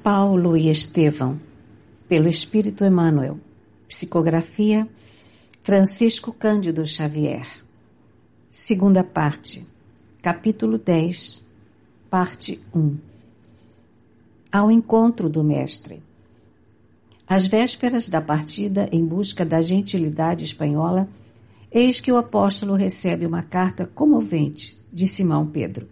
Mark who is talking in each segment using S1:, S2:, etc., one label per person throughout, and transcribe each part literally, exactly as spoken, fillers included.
S1: Paulo e Estevão, pelo Espírito Emmanuel. Psicografia Francisco Cândido Xavier. Segunda parte, capítulo dez, parte um. Ao encontro do Mestre. Às vésperas da partida em busca da gentilidade espanhola, eis que o apóstolo recebe uma carta comovente de Simão Pedro.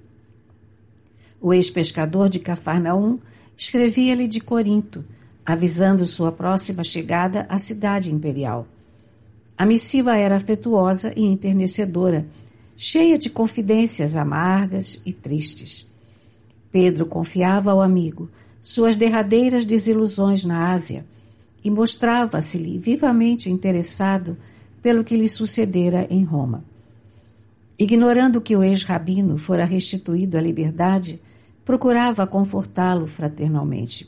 S1: O ex-pescador de Cafarnaum escrevia-lhe de Corinto, avisando sua próxima chegada à cidade imperial. A missiva era afetuosa e enternecedora, cheia de confidências amargas e tristes. Pedro confiava ao amigo suas derradeiras desilusões na Ásia e mostrava-se-lhe vivamente interessado pelo que lhe sucedera em Roma. Ignorando que o ex-rabino fora restituído à liberdade, procurava confortá-lo fraternalmente.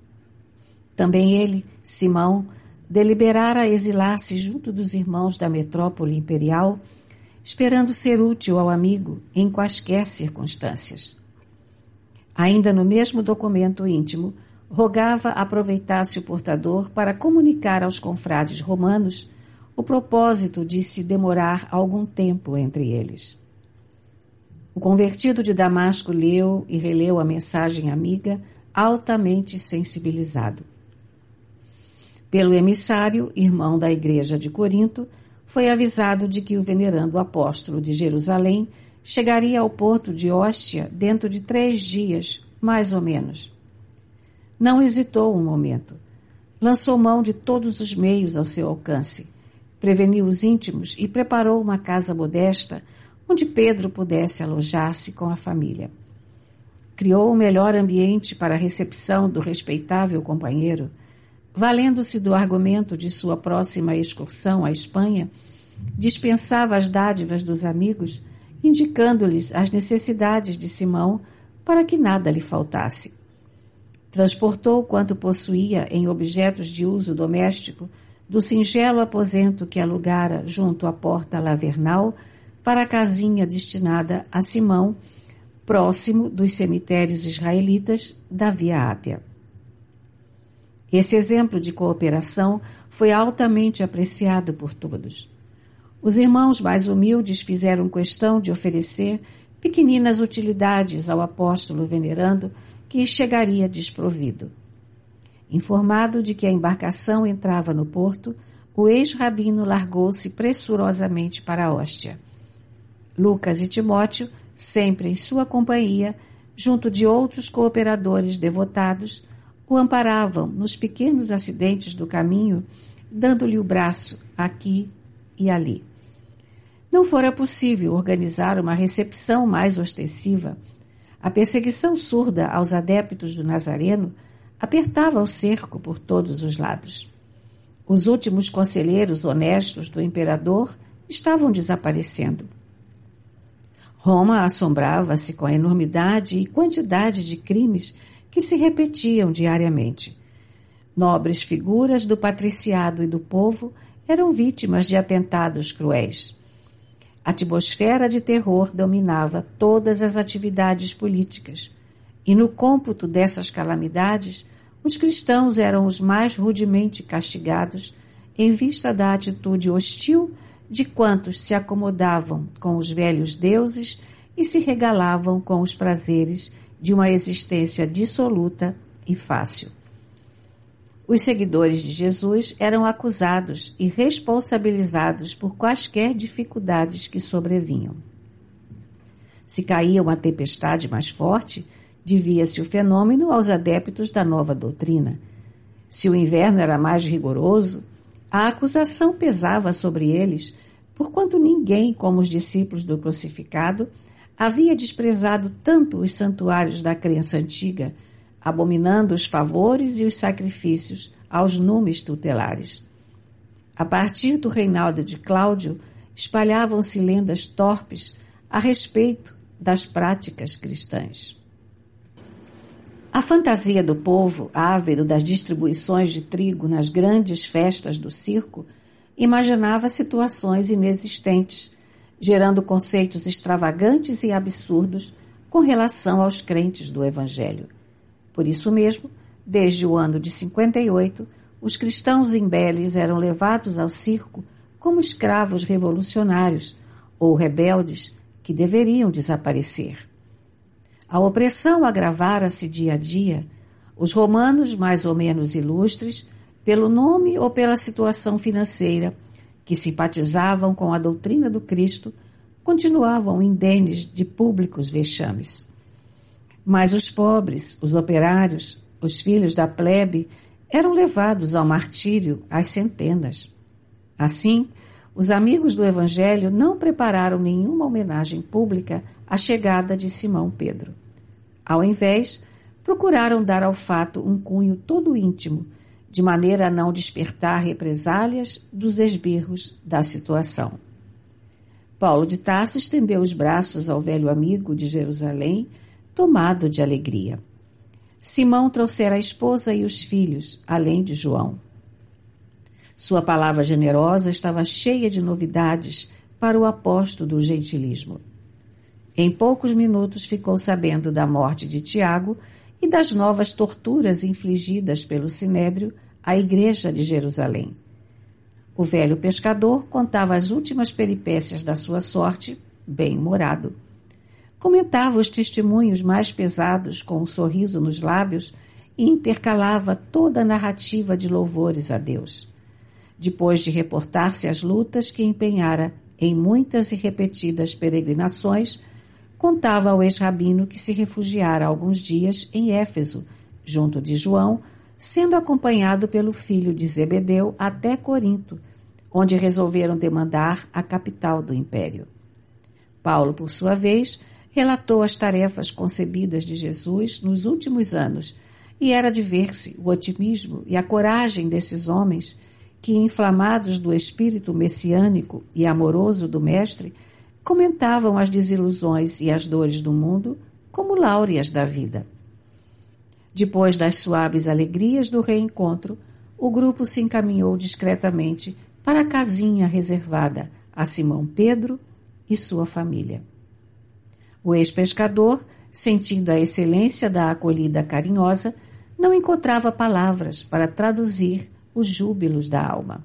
S1: Também ele, Simão, deliberara exilar-se junto dos irmãos da metrópole imperial, esperando ser útil ao amigo em quaisquer circunstâncias. Ainda no mesmo documento íntimo, rogava aproveitasse o portador para comunicar aos confrades romanos o propósito de se demorar algum tempo entre eles. O convertido de Damasco leu e releu a mensagem amiga, altamente sensibilizado. Pelo emissário, irmão da igreja de Corinto, foi avisado de que o venerando apóstolo de Jerusalém chegaria ao porto de Óstia dentro de três dias, mais ou menos. Não hesitou um momento. Lançou mão de todos os meios ao seu alcance, preveniu os íntimos e preparou uma casa modesta onde Pedro pudesse alojar-se com a família. Criou o melhor ambiente para a recepção do respeitável companheiro, valendo-se do argumento de sua próxima excursão à Espanha, dispensava as dádivas dos amigos, indicando-lhes as necessidades de Simão para que nada lhe faltasse. Transportou quanto possuía em objetos de uso doméstico do singelo aposento que alugara junto à porta lavernal para a casinha destinada a Simão, próximo dos cemitérios israelitas da Via Ápia. Esse exemplo de cooperação foi altamente apreciado por todos. Os irmãos mais humildes fizeram questão de oferecer pequeninas utilidades ao apóstolo venerando, que chegaria desprovido. Informado de que a embarcação entrava no porto, o ex-rabino largou-se pressurosamente para a Óstia. Lucas e Timóteo, sempre em sua companhia, junto de outros cooperadores devotados, o amparavam nos pequenos acidentes do caminho, dando-lhe o braço aqui e ali. Não fora possível organizar uma recepção mais ostensiva. A perseguição surda aos adeptos do Nazareno apertava o cerco por todos os lados. Os últimos conselheiros honestos do imperador estavam desaparecendo. Roma assombrava-se com a enormidade e quantidade de crimes que se repetiam diariamente. Nobres figuras do patriciado e do povo eram vítimas de atentados cruéis. A atmosfera de terror dominava todas as atividades políticas, e no cômputo dessas calamidades, os cristãos eram os mais rudemente castigados em vista da atitude hostil de quantos se acomodavam com os velhos deuses e se regalavam com os prazeres de uma existência dissoluta e fácil. Os seguidores de Jesus eram acusados e responsabilizados por quaisquer dificuldades que sobrevinham. Se caía uma tempestade mais forte, devia-se o fenômeno aos adeptos da nova doutrina. Se o inverno era mais rigoroso, a acusação pesava sobre eles, porquanto ninguém, como os discípulos do crucificado, havia desprezado tanto os santuários da crença antiga, abominando os favores e os sacrifícios aos numes tutelares. A partir do reinado de Cláudio, espalhavam-se lendas torpes a respeito das práticas cristãs. A fantasia do povo, ávido das distribuições de trigo nas grandes festas do circo, imaginava situações inexistentes, gerando conceitos extravagantes e absurdos com relação aos crentes do Evangelho. Por isso mesmo, Desde o ano de cinquenta e oito, os cristãos imbeles eram levados ao circo como escravos revolucionários ou rebeldes que deveriam desaparecer. A opressão agravara-se dia a dia. Os romanos, mais ou menos ilustres, pelo nome ou pela situação financeira, que simpatizavam com a doutrina do Cristo, continuavam indenes de públicos vexames. Mas os pobres, os operários, os filhos da plebe, eram levados ao martírio às centenas. Assim, os amigos do Evangelho não prepararam nenhuma homenagem pública à chegada de Simão Pedro. Ao invés, procuraram dar ao fato um cunho todo íntimo, de maneira a não despertar represálias dos esbirros da situação. Paulo de Tarso estendeu os braços ao velho amigo de Jerusalém, tomado de alegria. Simão trouxera a esposa e os filhos, além de João. Sua palavra generosa estava cheia de novidades para o apóstolo do gentilismo. Em poucos minutos ficou sabendo da morte de Tiago e das novas torturas infligidas pelo Sinédrio à igreja de Jerusalém. O velho pescador contava as últimas peripécias da sua sorte, bem-humorado. Comentava os testemunhos mais pesados com um sorriso nos lábios e intercalava toda a narrativa de louvores a Deus. Depois de reportar-se as lutas que empenhara em muitas e repetidas peregrinações, contava ao ex-rabino que se refugiara alguns dias em Éfeso, junto de João, sendo acompanhado pelo filho de Zebedeu até Corinto, onde resolveram demandar a capital do império. Paulo, por sua vez, relatou as tarefas concebidas de Jesus nos últimos anos, e era de ver-se o otimismo e a coragem desses homens que, inflamados do espírito messiânico e amoroso do Mestre, comentavam as desilusões e as dores do mundo como láureas da vida. Depois das suaves alegrias do reencontro, o grupo se encaminhou discretamente para a casinha reservada a Simão Pedro e sua família. O ex-pescador, sentindo a excelência da acolhida carinhosa, não encontrava palavras para traduzir os júbilos da alma.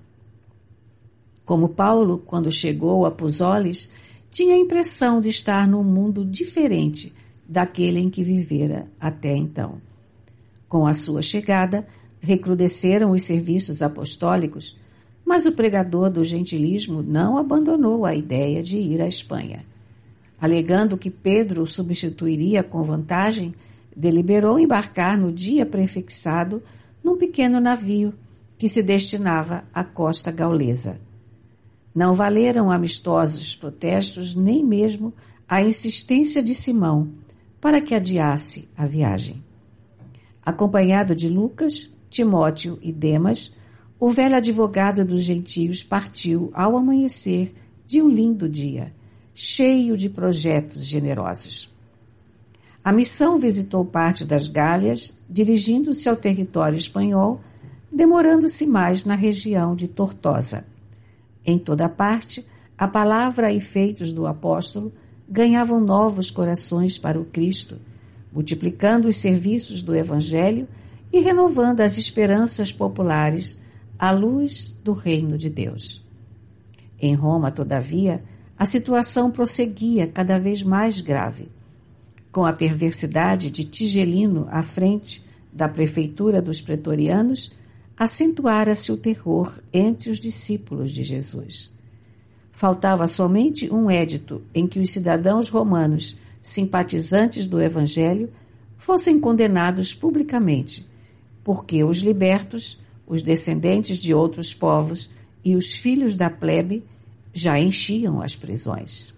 S1: Como Paulo, quando chegou a Puzoles, tinha a impressão de estar num mundo diferente daquele em que vivera até então. Com a sua chegada, recrudesceram os serviços apostólicos, mas o pregador do gentilismo não abandonou a ideia de ir à Espanha. Alegando que Pedro o substituiria com vantagem, deliberou embarcar no dia prefixado num pequeno navio que se destinava à costa gaulesa. Não valeram amistosos protestos nem mesmo a insistência de Simão para que adiasse a viagem. Acompanhado de Lucas, Timóteo e Demas, o velho advogado dos gentios partiu ao amanhecer de um lindo dia, cheio de projetos generosos. A missão visitou parte das Gálias, dirigindo-se ao território espanhol, demorando-se mais na região de Tortosa. Em toda parte, a palavra e feitos do apóstolo ganhavam novos corações para o Cristo, multiplicando os serviços do Evangelho e renovando as esperanças populares à luz do reino de Deus. Em Roma, todavia, a situação prosseguia cada vez mais grave. Com a perversidade de Tigelino à frente da prefeitura dos pretorianos, acentuara-se o terror entre os discípulos de Jesus. Faltava somente um édito em que os cidadãos romanos, simpatizantes do Evangelho, fossem condenados publicamente, porque os libertos, os descendentes de outros povos e os filhos da plebe já enchiam as prisões.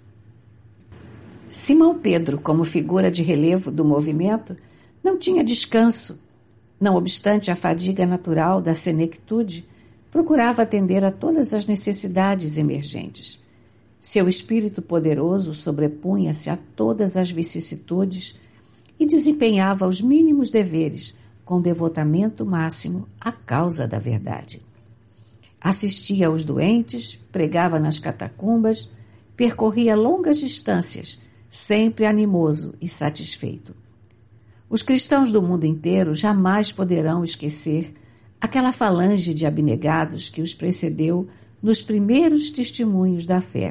S1: Simão Pedro, como figura de relevo do movimento, não tinha descanso. Não obstante a fadiga natural da senectude, procurava atender a todas as necessidades emergentes. Seu espírito poderoso sobrepunha-se a todas as vicissitudes e desempenhava os mínimos deveres com devotamento máximo à causa da verdade. Assistia aos doentes, pregava nas catacumbas, percorria longas distâncias, sempre animoso e satisfeito. Os cristãos do mundo inteiro jamais poderão esquecer aquela falange de abnegados que os precedeu nos primeiros testemunhos da fé.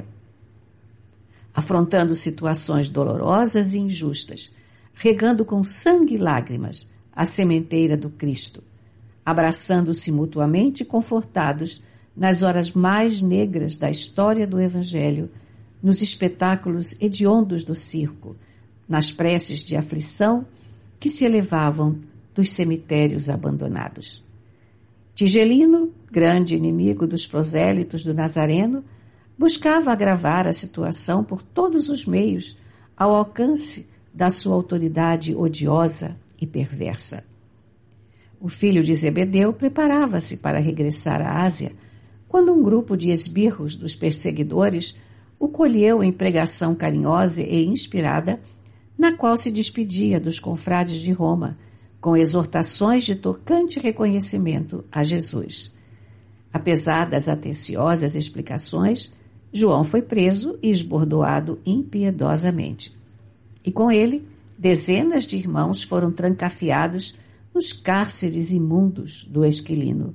S1: Afrontando situações dolorosas e injustas, regando com sangue e lágrimas a sementeira do Cristo, abraçando-se mutuamente e confortados nas horas mais negras da história do Evangelho, nos espetáculos hediondos do circo, nas preces de aflição que se elevavam dos cemitérios abandonados. Tigelino, grande inimigo dos prosélitos do Nazareno, buscava agravar a situação por todos os meios ao alcance da sua autoridade odiosa e perversa. O filho de Zebedeu preparava-se para regressar à Ásia, quando um grupo de esbirros dos perseguidores o colheu em pregação carinhosa e inspirada, na qual se despedia dos confrades de Roma, com exortações de tocante reconhecimento a Jesus. Apesar das atenciosas explicações, João foi preso e esbordoado impiedosamente. E com ele, dezenas de irmãos foram trancafiados nos cárceres imundos do Esquilino.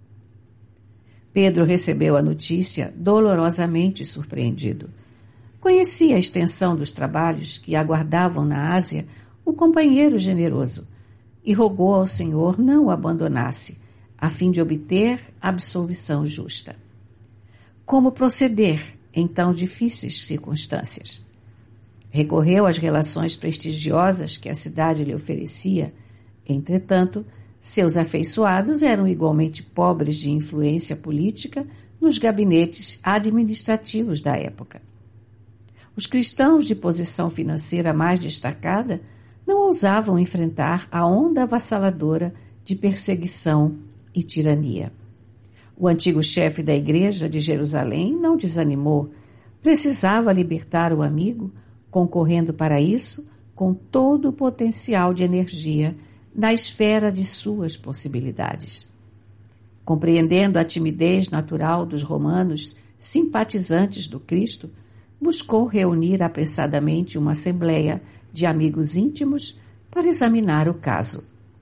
S1: Pedro recebeu a notícia dolorosamente surpreendido. Conhecia a extensão dos trabalhos que aguardavam na Ásia o companheiro generoso e rogou ao Senhor não o abandonasse, a fim de obter absolvição justa. Como proceder em tão difíceis circunstâncias? Recorreu às relações prestigiosas que a cidade lhe oferecia. Entretanto, seus afeiçoados eram igualmente pobres de influência política nos gabinetes administrativos da época. Os cristãos de posição financeira mais destacada não ousavam enfrentar a onda avassaladora de perseguição e tirania. O antigo chefe da igreja de Jerusalém não desanimou, precisava libertar o amigo, concorrendo para isso com todo o potencial de energia na esfera de suas possibilidades. Compreendendo a timidez natural dos romanos simpatizantes do Cristo, buscou reunir apressadamente uma assembleia de amigos íntimos para examinar o caso.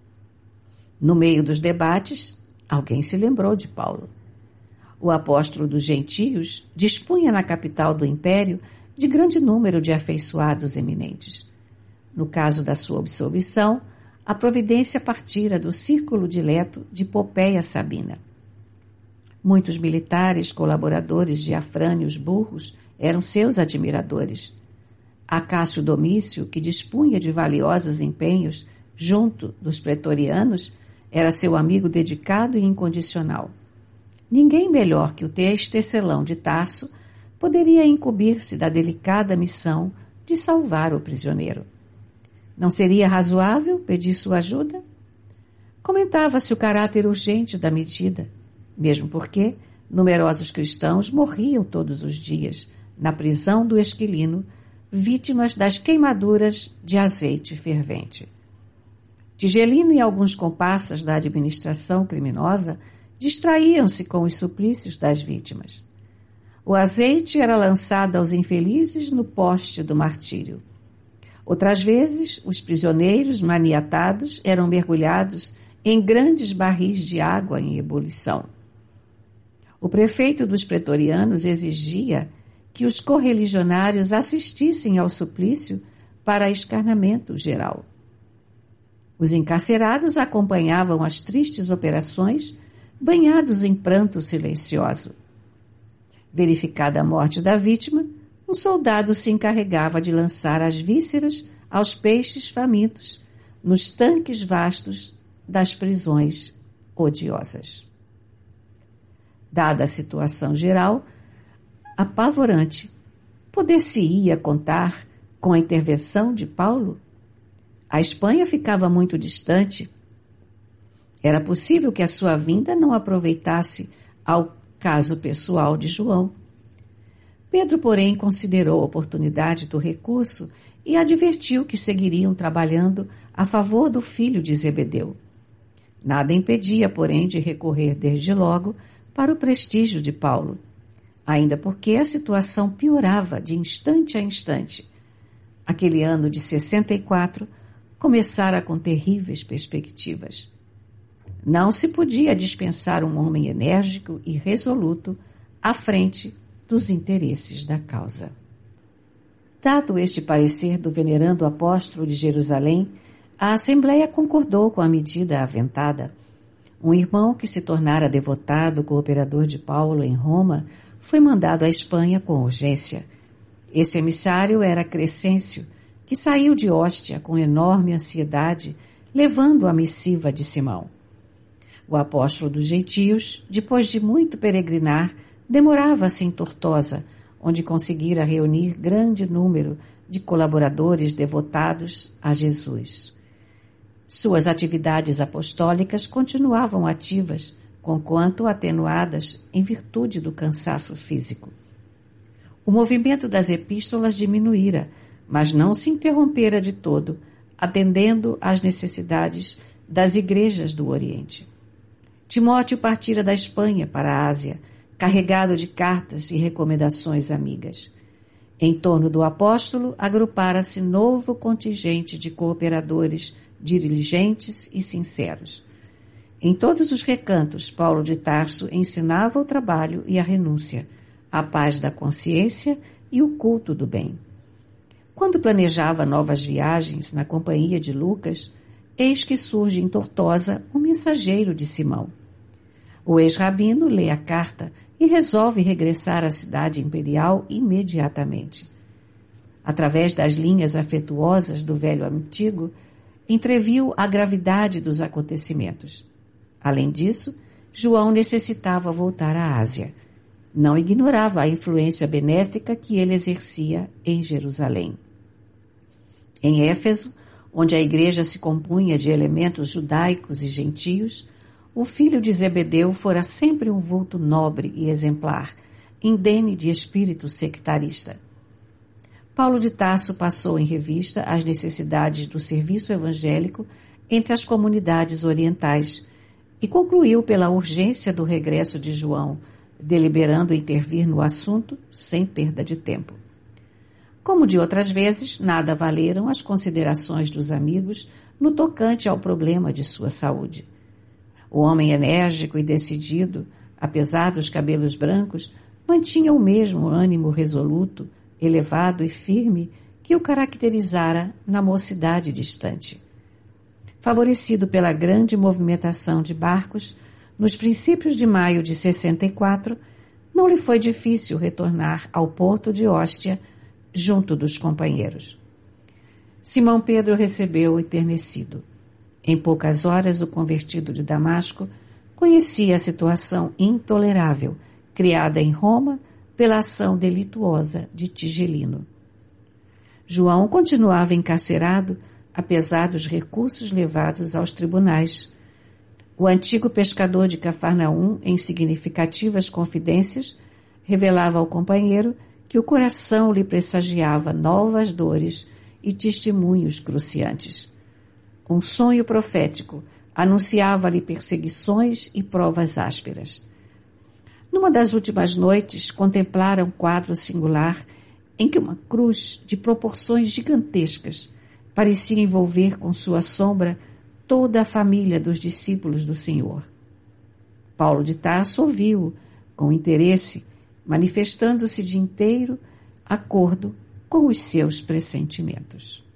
S1: No meio dos debates, alguém se lembrou de Paulo. O apóstolo dos gentios dispunha na capital do império de grande número de afeiçoados eminentes. No caso da sua absolvição, a providência partira do círculo dileto de Popeia Sabina. Muitos militares colaboradores de Afrânio os Burros eram seus admiradores. Acácio Domício, que dispunha de valiosos empenhos junto dos pretorianos, era seu amigo dedicado e incondicional. Ninguém melhor que o Tecelão de Tarso poderia incumbir-se da delicada missão de salvar o prisioneiro. Não seria razoável pedir sua ajuda? Comentava-se o caráter urgente da medida, mesmo porque numerosos cristãos morriam todos os dias na prisão do Esquilino, vítimas das queimaduras de azeite fervente. Tigelino e alguns comparsas da administração criminosa distraíam-se com os suplícios das vítimas. O azeite era lançado aos infelizes no poste do martírio. Outras vezes, os prisioneiros maniatados eram mergulhados em grandes barris de água em ebulição. O prefeito dos pretorianos exigia que os correligionários assistissem ao suplício para escarnamento geral. Os encarcerados acompanhavam as tristes operações, banhados em pranto silencioso. Verificada a morte da vítima, um soldado se encarregava de lançar as vísceras aos peixes famintos nos tanques vastos das prisões odiosas. Dada a situação geral, apavorante, poder-se-ia contar com a intervenção de Paulo? A Espanha ficava muito distante. Era possível que a sua vinda não aproveitasse ao caso pessoal de João. Pedro, porém, considerou a oportunidade do recurso e advertiu que seguiriam trabalhando a favor do filho de Zebedeu. Nada impedia, porém, de recorrer desde logo para o prestígio de Paulo, ainda porque a situação piorava de instante a instante. Aquele ano de sessenta e quatro começara com terríveis perspectivas. Não se podia dispensar um homem enérgico e resoluto à frente dos interesses da causa. Dado este parecer do venerando apóstolo de Jerusalém, a Assembleia concordou com a medida aventada. Um irmão que se tornara devotado cooperador de Paulo em Roma foi mandado à Espanha com urgência. Esse emissário era Crescêncio, que saiu de Hóstia com enorme ansiedade, levando a missiva de Simão. O apóstolo dos gentios, depois de muito peregrinar, demorava-se em Tortosa, onde conseguira reunir grande número de colaboradores devotados a Jesus. Suas atividades apostólicas continuavam ativas, conquanto atenuadas em virtude do cansaço físico. O movimento das epístolas diminuíra, mas não se interrompera de todo, atendendo às necessidades das igrejas do Oriente. Timóteo partira da Espanha para a Ásia, carregado de cartas e recomendações amigas. Em torno do apóstolo agrupara-se novo contingente de cooperadores diligentes e sinceros. Em todos os recantos, Paulo de Tarso ensinava o trabalho e a renúncia, a paz da consciência e o culto do bem. Quando planejava novas viagens na companhia de Lucas, eis que surge em Tortosa um mensageiro de Simão. O ex-rabino lê a carta e resolve regressar à cidade imperial imediatamente. Através das linhas afetuosas do velho antigo, entreviu a gravidade dos acontecimentos. Além disso, João necessitava voltar à Ásia. Não ignorava a influência benéfica que ele exercia em Jerusalém. Em Éfeso, onde a igreja se compunha de elementos judaicos e gentios, o filho de Zebedeu fora sempre um vulto nobre e exemplar, indene de espírito sectarista. Paulo de Tarso passou em revista as necessidades do serviço evangélico entre as comunidades orientais e concluiu pela urgência do regresso de João, deliberando intervir no assunto sem perda de tempo. Como de outras vezes, nada valeram as considerações dos amigos no tocante ao problema de sua saúde. O homem enérgico e decidido, apesar dos cabelos brancos, mantinha o mesmo ânimo resoluto, elevado e firme que o caracterizara na mocidade distante. Favorecido pela grande movimentação de barcos, nos princípios de maio de sessenta e quatro, não lhe foi difícil retornar ao porto de Hóstia, junto dos companheiros. Simão Pedro recebeu-o enternecido. Em poucas horas, o convertido de Damasco conhecia a situação intolerável, criada em Roma pela ação delituosa de Tigelino. João continuava encarcerado, apesar dos recursos levados aos tribunais. O antigo pescador de Cafarnaum, em significativas confidências, revelava ao companheiro que o coração lhe pressagiava novas dores e testemunhos cruciantes. Um sonho profético anunciava-lhe perseguições e provas ásperas. Numa das últimas noites, contemplara um quadro singular em que uma cruz de proporções gigantescas parecia envolver com sua sombra toda a família dos discípulos do Senhor. Paulo de Tarso ouviu-o com interesse, manifestando-se de inteiro acordo com os seus pressentimentos.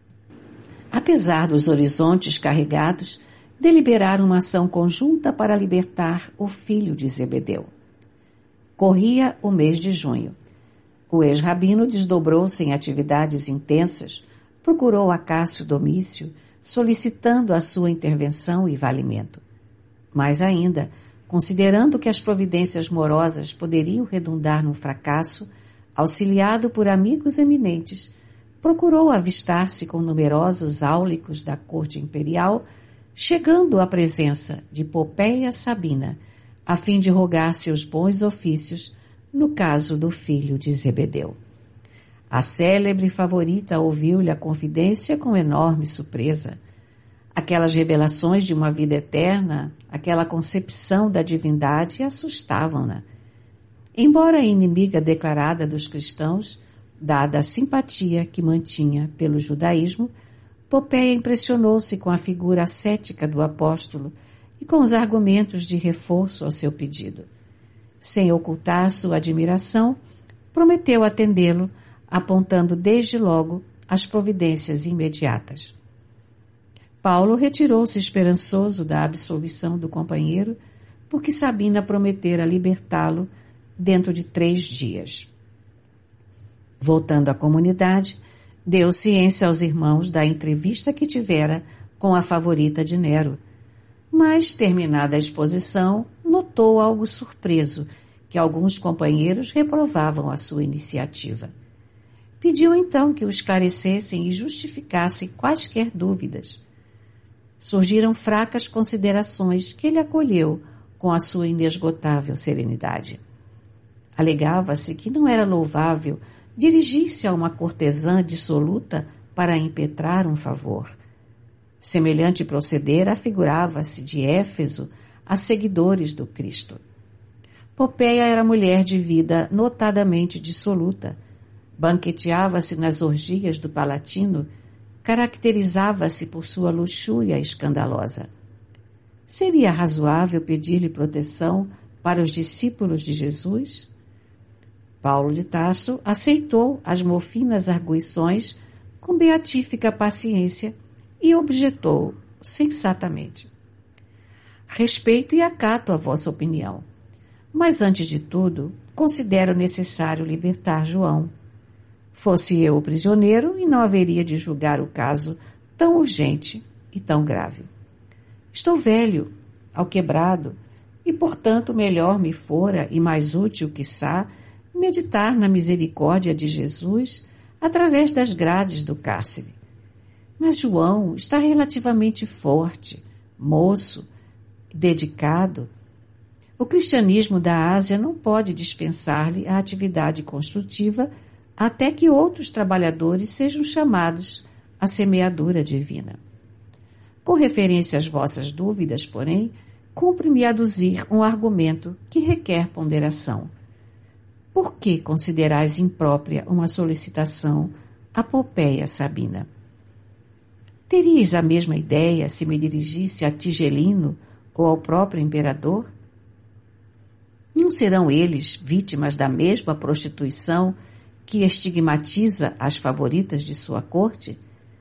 S1: Apesar dos horizontes carregados, deliberaram uma ação conjunta para libertar o filho de Zebedeu. Corria o mês de junho. O ex-rabino desdobrou-se em atividades intensas, procurou a Cássio Domício, solicitando a sua intervenção e valimento. Mais ainda, considerando que as providências morosas poderiam redundar num fracasso, auxiliado por amigos eminentes, procurou avistar-se com numerosos áulicos da corte imperial, chegando à presença de Popeia Sabina, a fim de rogar seus bons ofícios no caso do filho de Zebedeu. A célebre favorita ouviu-lhe a confidência com enorme surpresa. Aquelas revelações de uma vida eterna, aquela concepção da divindade assustavam-na. Embora inimiga declarada dos cristãos, dada a simpatia que mantinha pelo judaísmo, Popéia impressionou-se com a figura ascética do apóstolo e com os argumentos de reforço ao seu pedido. Sem ocultar sua admiração, prometeu atendê-lo, apontando desde logo as providências imediatas. Paulo retirou-se esperançoso da absolvição do companheiro, porque Sabina prometera libertá-lo dentro de três dias. Voltando à comunidade, deu ciência aos irmãos da entrevista que tivera com a favorita de Nero, mas, terminada a exposição, notou algo surpreso, que alguns companheiros reprovavam a sua iniciativa. Pediu então que o esclarecessem e justificassem quaisquer dúvidas. Surgiram fracas considerações que ele acolheu com a sua inesgotável serenidade. Alegava-se que não era louvável dirigir-se a uma cortesã dissoluta para impetrar um favor. Semelhante proceder afigurava-se de Éfeso a seguidores do Cristo. Popéia era mulher de vida notadamente dissoluta, banqueteava-se nas orgias do Palatino, caracterizava-se por sua luxúria escandalosa. Seria razoável pedir-lhe proteção para os discípulos de Jesus? Paulo de Tarso aceitou as mofinas arguições com beatífica paciência e objetou sensatamente: respeito e acato a vossa opinião, mas antes de tudo considero necessário libertar João. Fosse eu o prisioneiro e não haveria de julgar o caso tão urgente e tão grave. Estou velho, alquebrado, e portanto melhor me fora e mais útil, quiçá, meditar na misericórdia de Jesus através das grades do cárcere. Mas João está relativamente forte, moço, dedicado. O cristianismo da Ásia não pode dispensar-lhe a atividade construtiva até que outros trabalhadores sejam chamados à semeadura divina. Com referência às vossas dúvidas, porém, cumpre-me aduzir um argumento que requer ponderação. Por que considerais imprópria uma solicitação à Popéia Sabina? Teríeis a mesma ideia se me dirigisse a Tigelino ou ao próprio imperador? Não serão eles vítimas da mesma prostituição que estigmatiza as favoritas de sua corte?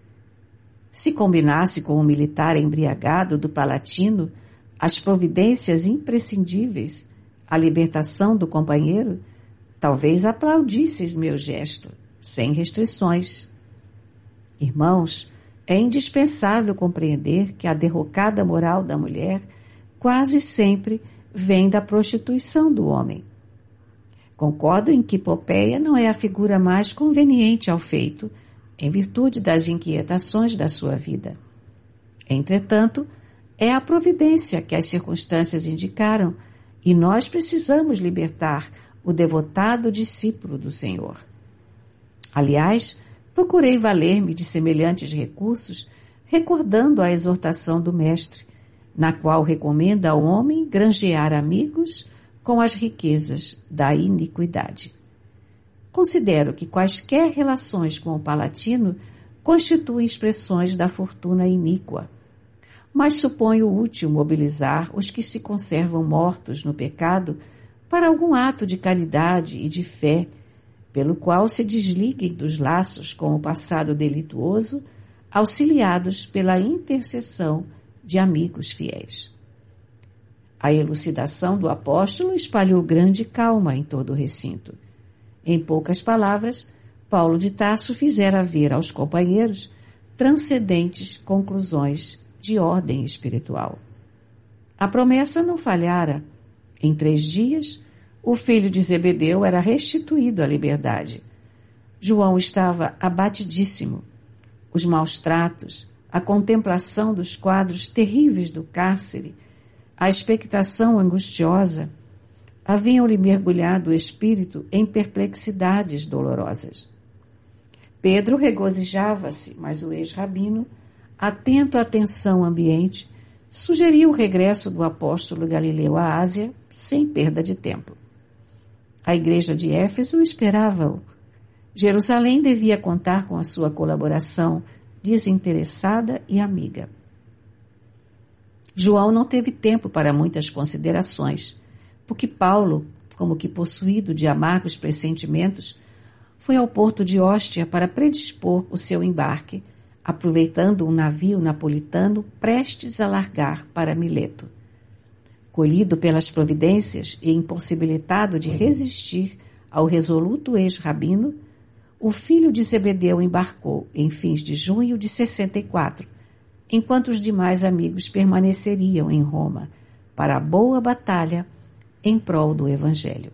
S1: Se combinasse com o militar embriagado do Palatino as providências imprescindíveis à libertação do companheiro, talvez aplaudisseis meu gesto, sem restrições. Irmãos, é indispensável compreender que a derrocada moral da mulher quase sempre vem da prostituição do homem. Concordo em que Popéia não é a figura mais conveniente ao feito, em virtude das inquietações da sua vida. Entretanto, é a providência que as circunstâncias indicaram, e nós precisamos libertar o devotado discípulo do Senhor. Aliás, procurei valer-me de semelhantes recursos, recordando a exortação do Mestre, na qual recomenda ao homem granjear amigos com as riquezas da iniquidade. Considero que quaisquer relações com o Palatino constituem expressões da fortuna iníqua, mas suponho útil mobilizar os que se conservam mortos no pecado para algum ato de caridade e de fé, pelo qual se desliguem dos laços com o passado delituoso, auxiliados pela intercessão de amigos fiéis. A elucidação do apóstolo espalhou grande calma em todo o recinto. Em poucas palavras, Paulo de Tarso fizera ver aos companheiros transcendentes conclusões de ordem espiritual. A promessa não falhara. Em três dias, o filho de Zebedeu era restituído à liberdade. João estava abatidíssimo. Os maus tratos, a contemplação dos quadros terríveis do cárcere, a expectação angustiosa, haviam-lhe mergulhado o espírito em perplexidades dolorosas. Pedro regozijava-se, mas o ex-rabino, atento à tensão ambiente, sugeriu o regresso do apóstolo Galileu à Ásia sem perda de tempo. A igreja de Éfeso esperava-o. Jerusalém devia contar com a sua colaboração desinteressada e amiga. João não teve tempo para muitas considerações, porque Paulo, como que possuído de amargos pressentimentos, foi ao porto de Óstia para predispor o seu embarque, aproveitando um navio napolitano prestes a largar para Mileto. Colhido pelas providências e impossibilitado de resistir ao resoluto ex-rabino, o filho de Zebedeu embarcou em fins de junho de sessenta e quatro, enquanto os demais amigos permaneceriam em Roma para a boa batalha em prol do Evangelho.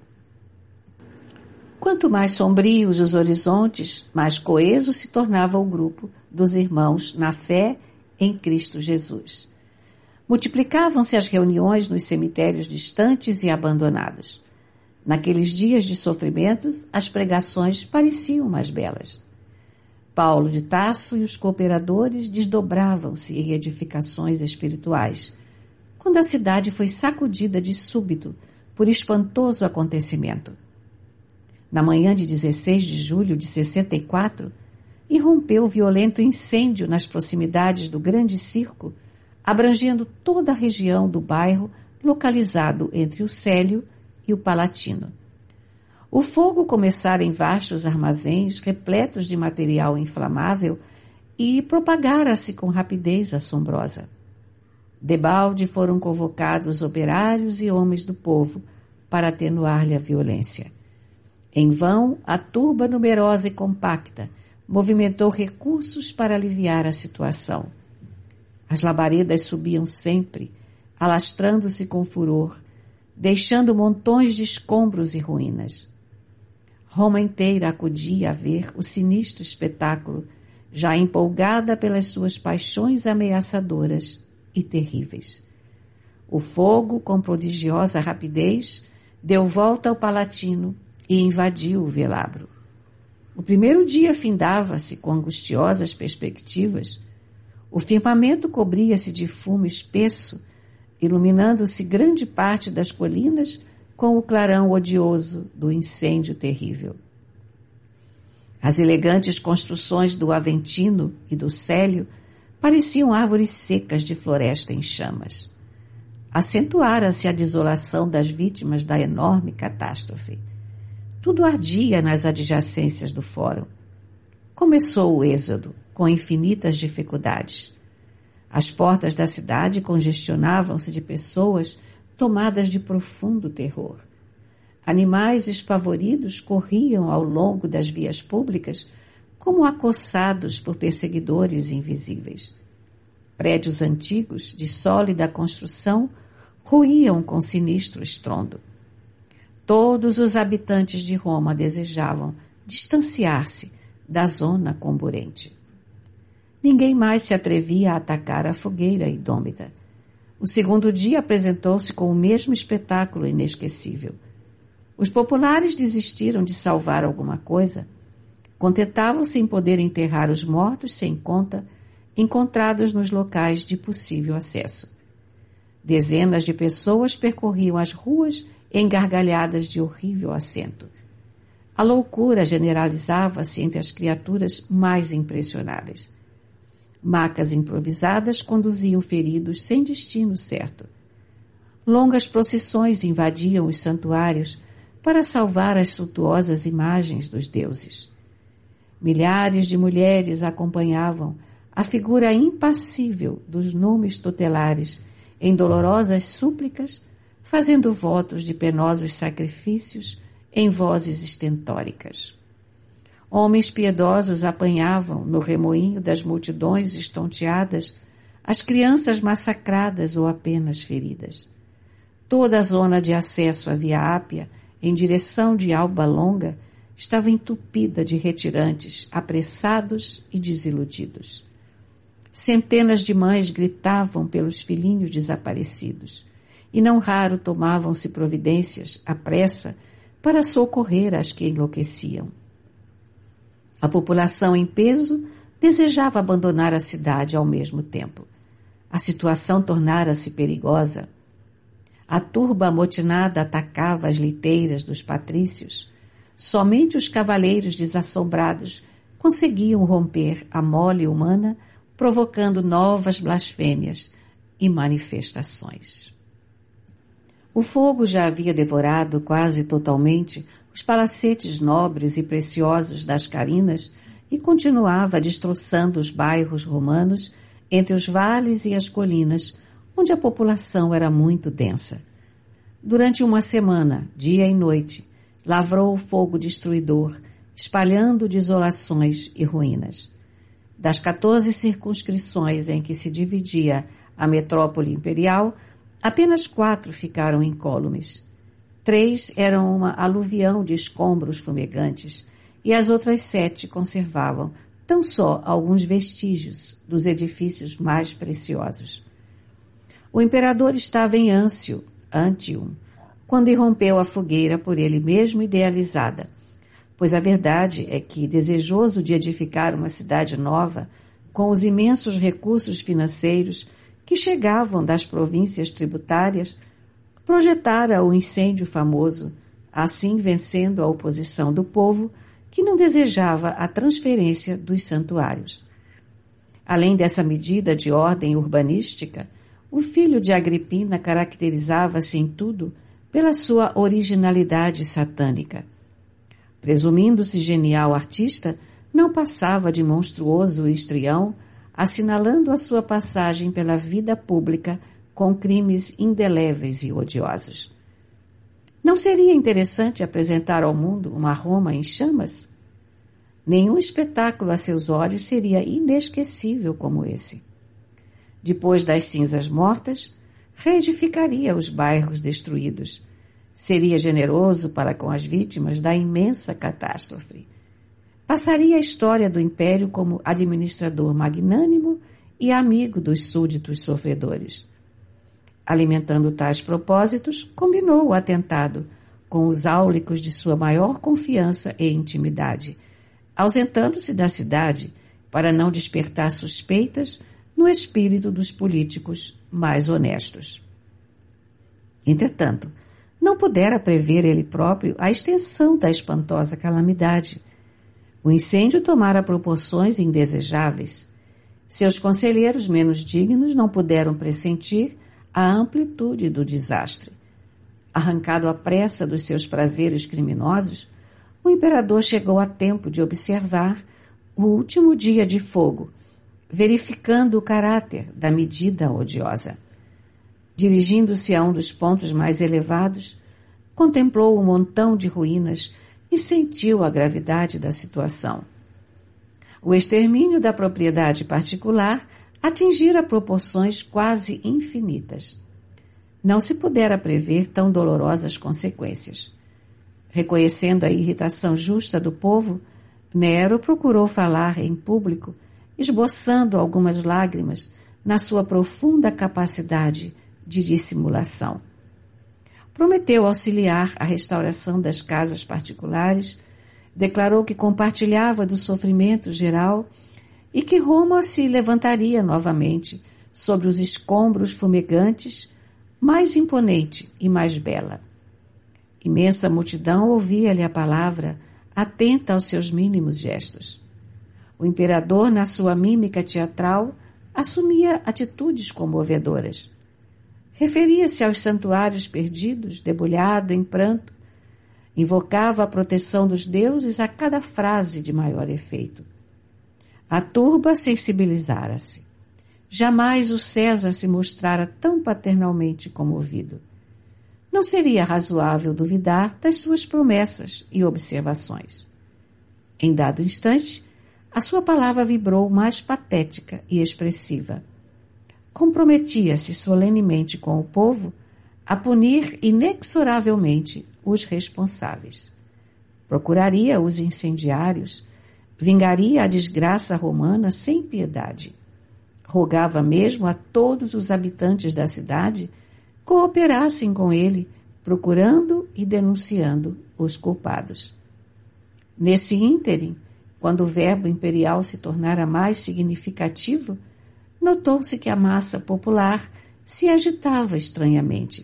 S1: Quanto mais sombrios os horizontes, mais coeso se tornava o grupo dos irmãos na fé em Cristo Jesus. Multiplicavam-se as reuniões nos cemitérios distantes e abandonados. Naqueles dias de sofrimentos, as pregações pareciam mais belas. Paulo de Tarso e os cooperadores desdobravam-se em edificações espirituais, quando a cidade foi sacudida de súbito por espantoso acontecimento. Na manhã de dezesseis de julho de sessenta e quatro, irrompeu violento incêndio nas proximidades do Grande Circo, abrangendo toda a região do bairro localizado entre o Célio e o Palatino. O fogo começara em vastos armazéns repletos de material inflamável e propagara-se com rapidez assombrosa. Debalde foram convocados operários e homens do povo para atenuar-lhe a violência. Em vão, a turba numerosa e compacta movimentou recursos para aliviar a situação. As labaredas subiam sempre, alastrando-se com furor, deixando montões de escombros e ruínas. Roma inteira acudia a ver o sinistro espetáculo, já empolgada pelas suas paixões ameaçadoras e terríveis. O fogo, com prodigiosa rapidez, deu volta ao Palatino e invadiu o velabro. O primeiro dia findava-se com angustiosas perspectivas. O firmamento cobria-se de fumo espesso, iluminando-se grande parte das colinas com o clarão odioso do incêndio terrível. As elegantes construções do Aventino e do Célio pareciam árvores secas de floresta em chamas. Acentuara-se a desolação das vítimas da enorme catástrofe. Tudo ardia nas adjacências do fórum. Começou o êxodo, com infinitas dificuldades. As portas da cidade congestionavam-se de pessoas tomadas de profundo terror. Animais espavoridos corriam ao longo das vias públicas como acossados por perseguidores invisíveis. Prédios antigos, de sólida construção, ruíam com sinistro estrondo. Todos os habitantes de Roma desejavam distanciar-se da zona comburente. Ninguém mais se atrevia a atacar a fogueira indômita. O segundo dia apresentou-se com o mesmo espetáculo inesquecível. Os populares desistiram de salvar alguma coisa. Contentavam-se em poder enterrar os mortos sem conta, encontrados nos locais de possível acesso. Dezenas de pessoas percorriam as ruas engargalhadas de horrível acento. A loucura generalizava-se entre as criaturas mais impressionáveis. Macas improvisadas conduziam feridos sem destino certo. Longas procissões invadiam os santuários para salvar as suntuosas imagens dos deuses. Milhares de mulheres acompanhavam a figura impassível dos nomes tutelares em dolorosas súplicas, fazendo votos de penosos sacrifícios em vozes estentóricas. Homens piedosos apanhavam, no remoinho das multidões estonteadas, as crianças massacradas ou apenas feridas. Toda a zona de acesso à Via Ápia, em direção de Alba Longa, estava entupida de retirantes, apressados e desiludidos. Centenas de mães gritavam pelos filhinhos desaparecidos, e não raro tomavam-se providências, à pressa, para socorrer as que enlouqueciam. A população em peso desejava abandonar a cidade ao mesmo tempo. A situação tornara-se perigosa. A turba amotinada atacava as liteiras dos patrícios. Somente os cavaleiros desassombrados conseguiam romper a mole humana, provocando novas blasfêmias e manifestações. O fogo já havia devorado quase totalmente os palacetes nobres e preciosos das Carinas e continuava destroçando os bairros romanos entre os vales e as colinas, onde a população era muito densa. Durante uma semana, dia e noite, lavrou o fogo destruidor, espalhando desolações e ruínas. Das quatorze circunscrições em que se dividia a metrópole imperial, apenas quatro ficaram incólumes. Três eram uma aluvião de escombros fumegantes e as outras sete conservavam tão só alguns vestígios dos edifícios mais preciosos. O imperador estava em Âncio, Antium, quando irrompeu a fogueira por ele mesmo idealizada, pois a verdade é que, desejoso de edificar uma cidade nova, com os imensos recursos financeiros que chegavam das províncias tributárias, projetara o incêndio famoso, assim vencendo a oposição do povo, que não desejava a transferência dos santuários. Além dessa medida de ordem urbanística, o filho de Agripina caracterizava-se em tudo pela sua originalidade satânica. Presumindo-se genial artista, não passava de monstruoso histrião, assinalando a sua passagem pela vida pública com crimes indeléveis e odiosos. Não seria interessante apresentar ao mundo uma Roma em chamas? Nenhum espetáculo a seus olhos seria inesquecível como esse. Depois das cinzas mortas, reedificaria os bairros destruídos. Seria generoso para com as vítimas da imensa catástrofe. Passaria a história do império como administrador magnânimo e amigo dos súditos sofredores. Alimentando tais propósitos, combinou o atentado com os áulicos de sua maior confiança e intimidade, ausentando-se da cidade para não despertar suspeitas no espírito dos políticos mais honestos. Entretanto, não pudera prever ele próprio a extensão da espantosa calamidade. O incêndio tomara proporções indesejáveis. Seus conselheiros menos dignos não puderam pressentir a amplitude do desastre. Arrancado à pressa dos seus prazeres criminosos, o imperador chegou a tempo de observar o último dia de fogo, verificando o caráter da medida odiosa. Dirigindo-se a um dos pontos mais elevados, contemplou um montão de ruínas e sentiu a gravidade da situação. O extermínio da propriedade particular atingira proporções quase infinitas. Não se pudera prever tão dolorosas consequências. Reconhecendo a irritação justa do povo, Nero procurou falar em público, esboçando algumas lágrimas na sua profunda capacidade de dissimulação. Prometeu auxiliar a restauração das casas particulares, declarou que compartilhava do sofrimento geral e que Roma se levantaria novamente sobre os escombros fumegantes, mais imponente e mais bela. Imensa multidão ouvia-lhe a palavra, atenta aos seus mínimos gestos. O imperador, na sua mímica teatral, assumia atitudes comovedoras. Referia-se aos santuários perdidos, debulhado em pranto, invocava a proteção dos deuses a cada frase de maior efeito. A turba sensibilizara-se. Jamais o César se mostrara tão paternalmente comovido. Não seria razoável duvidar das suas promessas e observações. Em dado instante, a sua palavra vibrou mais patética e expressiva. Comprometia-se solenemente com o povo a punir inexoravelmente os responsáveis. Procuraria os incendiários, vingaria a desgraça romana sem piedade. Rogava mesmo a todos os habitantes da cidade cooperassem com ele, procurando e denunciando os culpados. Nesse ínterim, quando o verbo imperial se tornara mais significativo, notou-se que a massa popular se agitava estranhamente.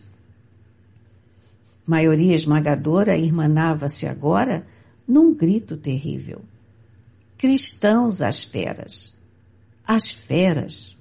S1: Maioria esmagadora irmanava-se agora num grito terrível. cristãos às feras. As feras.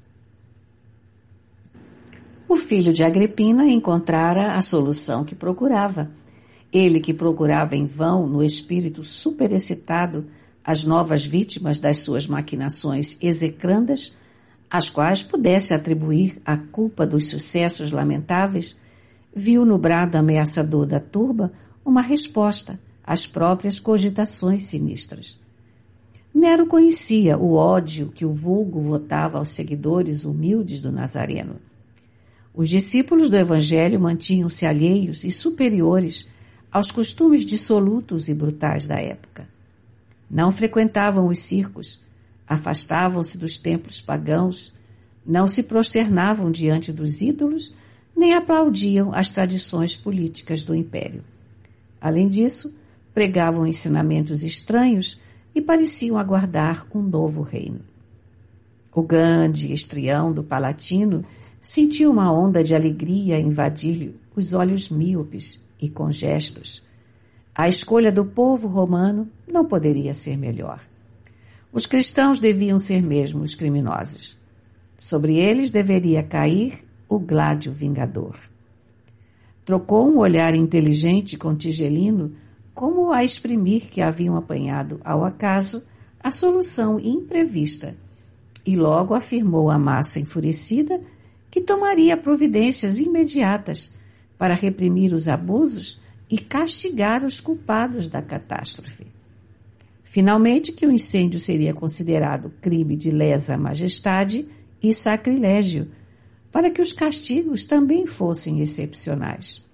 S1: O filho de Agripina encontrara a solução que procurava. Ele que procurava em vão, no espírito superexcitado, as novas vítimas das suas maquinações execrandas, às quais pudesse atribuir a culpa dos sucessos lamentáveis, viu no brado ameaçador da turba uma resposta às próprias cogitações sinistras. Nero conhecia o ódio que o vulgo votava aos seguidores humildes do Nazareno. Os discípulos do Evangelho mantinham-se alheios e superiores aos costumes dissolutos e brutais da época. Não frequentavam os circos, afastavam-se dos templos pagãos, não se prosternavam diante dos ídolos, nem aplaudiam as tradições políticas do império. Além disso, pregavam ensinamentos estranhos e pareciam aguardar um novo reino. O grande estrião do Palatino sentiu uma onda de alegria invadir-lhe os olhos míopes e congestos. A escolha do povo romano não poderia ser melhor. Os cristãos deviam ser mesmo os criminosos. Sobre eles deveria cair o gládio vingador. Trocou um olhar inteligente com Tigelino, como a exprimir que haviam apanhado, ao acaso, a solução imprevista, e logo afirmou à massa enfurecida que tomaria providências imediatas para reprimir os abusos e castigar os culpados da catástrofe. Finalmente, que o incêndio seria considerado crime de lesa majestade e sacrilégio, para que os castigos também fossem excepcionais.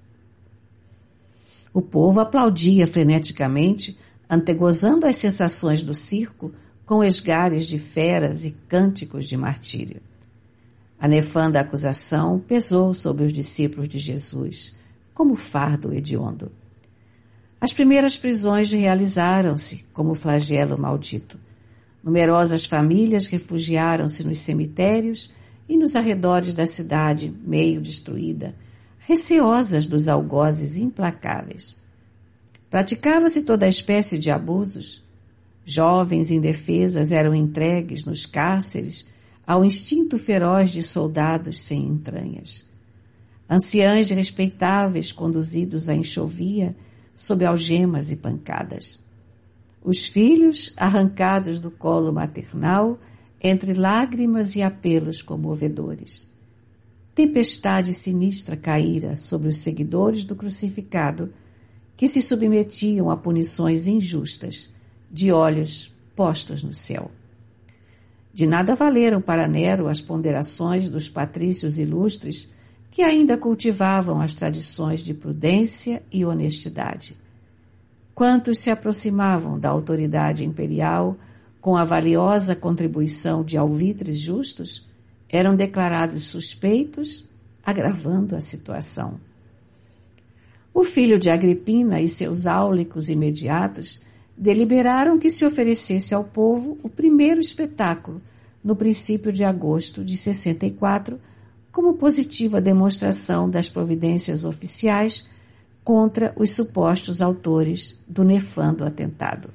S1: O povo aplaudia freneticamente, antegozando as sensações do circo com esgares de feras e cânticos de martírio. A nefanda acusação pesou sobre os discípulos de Jesus, como fardo hediondo. As primeiras prisões realizaram-se como flagelo maldito. Numerosas famílias refugiaram-se nos cemitérios e nos arredores da cidade, meio destruída, receosas dos algozes implacáveis. Praticava-se toda a espécie de abusos. Jovens indefesas eram entregues nos cárceres ao instinto feroz de soldados sem entranhas. Anciães respeitáveis conduzidos à enxovia sob algemas e pancadas. Os filhos arrancados do colo maternal entre lágrimas e apelos comovedores. Tempestade sinistra caíra sobre os seguidores do crucificado, que se submetiam a punições injustas, de olhos postos no céu. De nada valeram para Nero as ponderações dos patrícios ilustres que ainda cultivavam as tradições de prudência e honestidade. Quantos se aproximavam da autoridade imperial com a valiosa contribuição de alvitres justos eram declarados suspeitos, agravando a situação. O filho de Agripina e seus áulicos imediatos deliberaram que se oferecesse ao povo o primeiro espetáculo no princípio de agosto de sessenta e quatro, como positiva demonstração das providências oficiais contra os supostos autores do nefando atentado.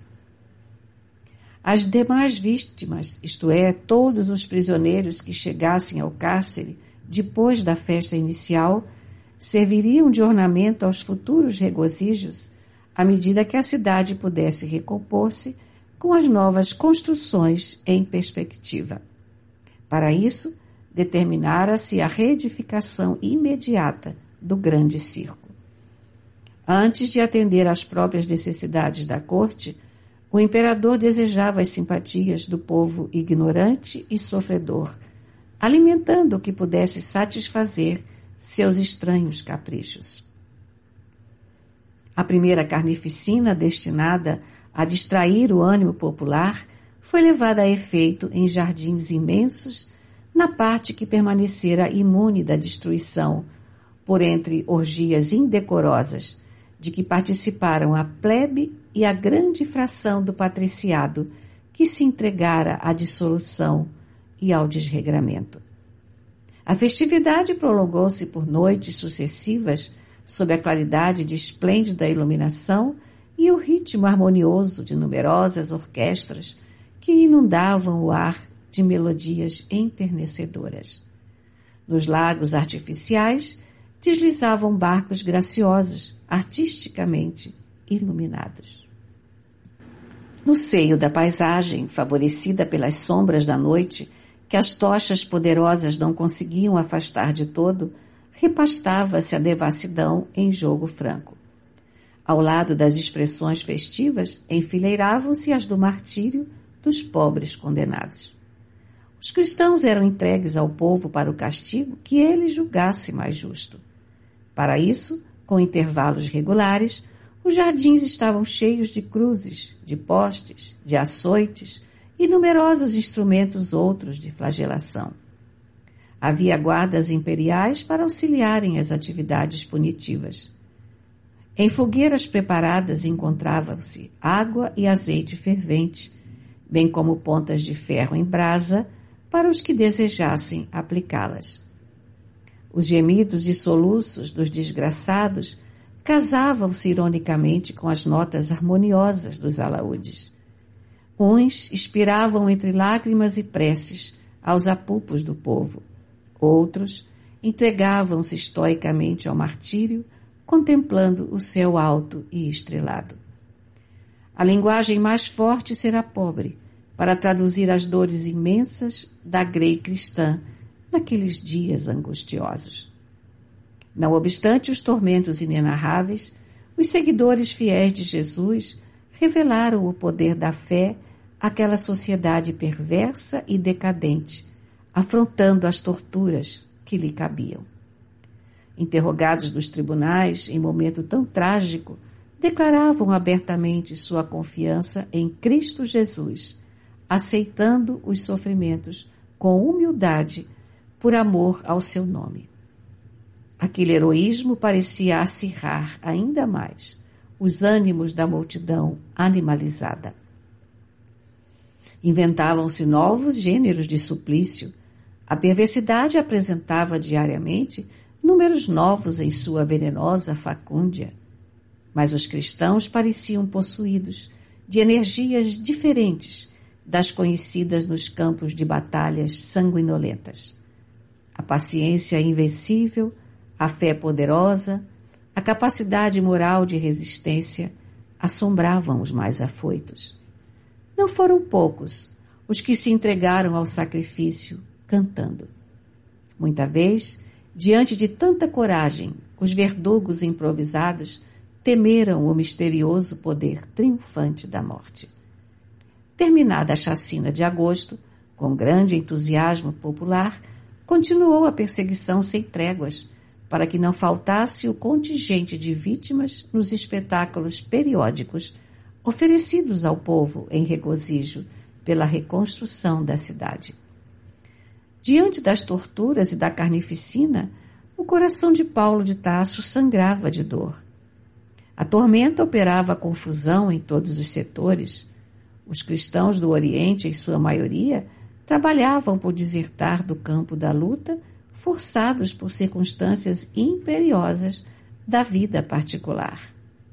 S1: As demais vítimas, isto é, todos os prisioneiros que chegassem ao cárcere depois da festa inicial, serviriam de ornamento aos futuros regozijos à medida que a cidade pudesse recompor-se com as novas construções em perspectiva. Para isso, determinara-se a reedificação imediata do grande circo. Antes de atender às próprias necessidades da corte, o imperador desejava as simpatias do povo ignorante e sofredor, alimentando o que pudesse satisfazer seus estranhos caprichos. A primeira carnificina destinada a distrair o ânimo popular foi levada a efeito em jardins imensos, na parte que permanecera imune da destruição, por entre orgias indecorosas, de que participaram a plebe e a grande fração do patriciado que se entregara à dissolução e ao desregramento. A festividade prolongou-se por noites sucessivas sob a claridade de esplêndida iluminação e o ritmo harmonioso de numerosas orquestras que inundavam o ar de melodias enternecedoras. Nos lagos artificiais deslizavam barcos graciosos, artisticamente iluminados. No seio da paisagem, favorecida pelas sombras da noite, que as tochas poderosas não conseguiam afastar de todo, repastava-se a devassidão em jogo franco. Ao lado das expressões festivas, enfileiravam-se as do martírio dos pobres condenados. Os cristãos eram entregues ao povo para o castigo que ele julgasse mais justo. Para isso, com intervalos regulares, os jardins estavam cheios de cruzes, de postes, de açoites e numerosos instrumentos outros de flagelação. Havia guardas imperiais para auxiliarem as atividades punitivas. Em fogueiras preparadas encontravam-se água e azeite fervente, bem como pontas de ferro em brasa para os que desejassem aplicá-las. Os gemidos e soluços dos desgraçados casavam-se ironicamente com as notas harmoniosas dos alaúdes. Uns expiravam entre lágrimas e preces aos apupos do povo. Outros entregavam-se estoicamente ao martírio, contemplando o céu alto e estrelado. A linguagem mais forte será pobre, para traduzir as dores imensas da grei cristã naqueles dias angustiosos. Não obstante os tormentos inenarráveis, os seguidores fiéis de Jesus revelaram o poder da fé àquela sociedade perversa e decadente, afrontando as torturas que lhe cabiam. Interrogados nos tribunais, em momento tão trágico, declaravam abertamente sua confiança em Cristo Jesus, aceitando os sofrimentos com humildade por amor ao seu nome. Aquele heroísmo parecia acirrar ainda mais os ânimos da multidão animalizada. Inventavam-se novos gêneros de suplício. A perversidade apresentava diariamente números novos em sua venenosa facúndia. Mas os cristãos pareciam possuídos de energias diferentes das conhecidas nos campos de batalhas sanguinolentas. A paciência invencível, a fé poderosa, a capacidade moral de resistência assombravam os mais afoitos. Não foram poucos os que se entregaram ao sacrifício cantando. Muita vez, diante de tanta coragem, os verdugos improvisados temeram o misterioso poder triunfante da morte. Terminada a chacina de agosto, com grande entusiasmo popular, continuou a perseguição sem tréguas, para que não faltasse o contingente de vítimas nos espetáculos periódicos oferecidos ao povo em regozijo pela reconstrução da cidade. Diante das torturas e da carnificina, o coração de Paulo de Tarso sangrava de dor. A tormenta operava confusão em todos os setores. Os cristãos do Oriente, em sua maioria, trabalhavam por desertar do campo da luta, forçados por circunstâncias imperiosas da vida particular.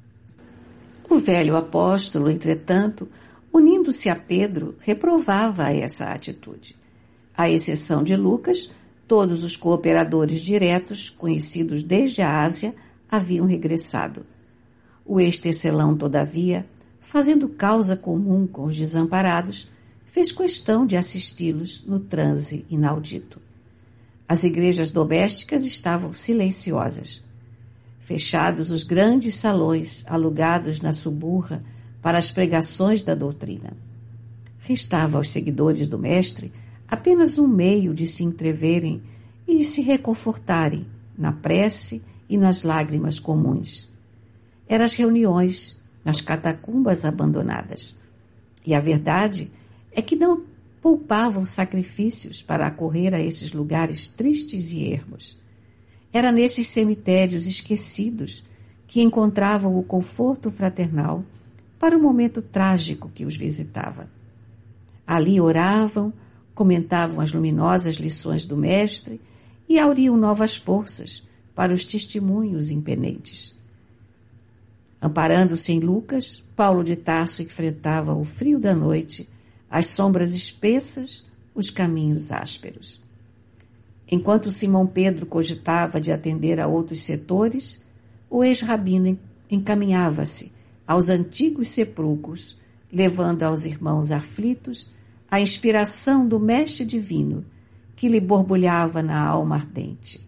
S1: O velho apóstolo, entretanto, unindo-se a Pedro, reprovava essa atitude. À exceção de Lucas, todos os cooperadores diretos, conhecidos desde a Ásia, haviam regressado. O ex-tecelão, todavia, fazendo causa comum com os desamparados, fez questão de assisti-los no transe inaudito. As igrejas domésticas estavam silenciosas. Fechados os grandes salões alugados na suburra para as pregações da doutrina. Restava aos seguidores do Mestre apenas um meio de se entreverem e de se reconfortarem na prece e nas lágrimas comuns. Eram as reuniões nas catacumbas abandonadas. E a verdade é que não poupavam sacrifícios para acorrer a esses lugares tristes e ermos. Era nesses cemitérios esquecidos que encontravam o conforto fraternal para o momento trágico que os visitava. Ali oravam, comentavam as luminosas lições do Mestre e auriam novas forças para os testemunhos impenentes. Amparando-se em Lucas, Paulo de Tarso enfrentava o frio da noite, as sombras espessas, os caminhos ásperos. Enquanto Simão Pedro cogitava de atender a outros setores, o ex-rabino encaminhava-se aos antigos sepulcros, levando aos irmãos aflitos a inspiração do mestre divino que lhe borbulhava na alma ardente.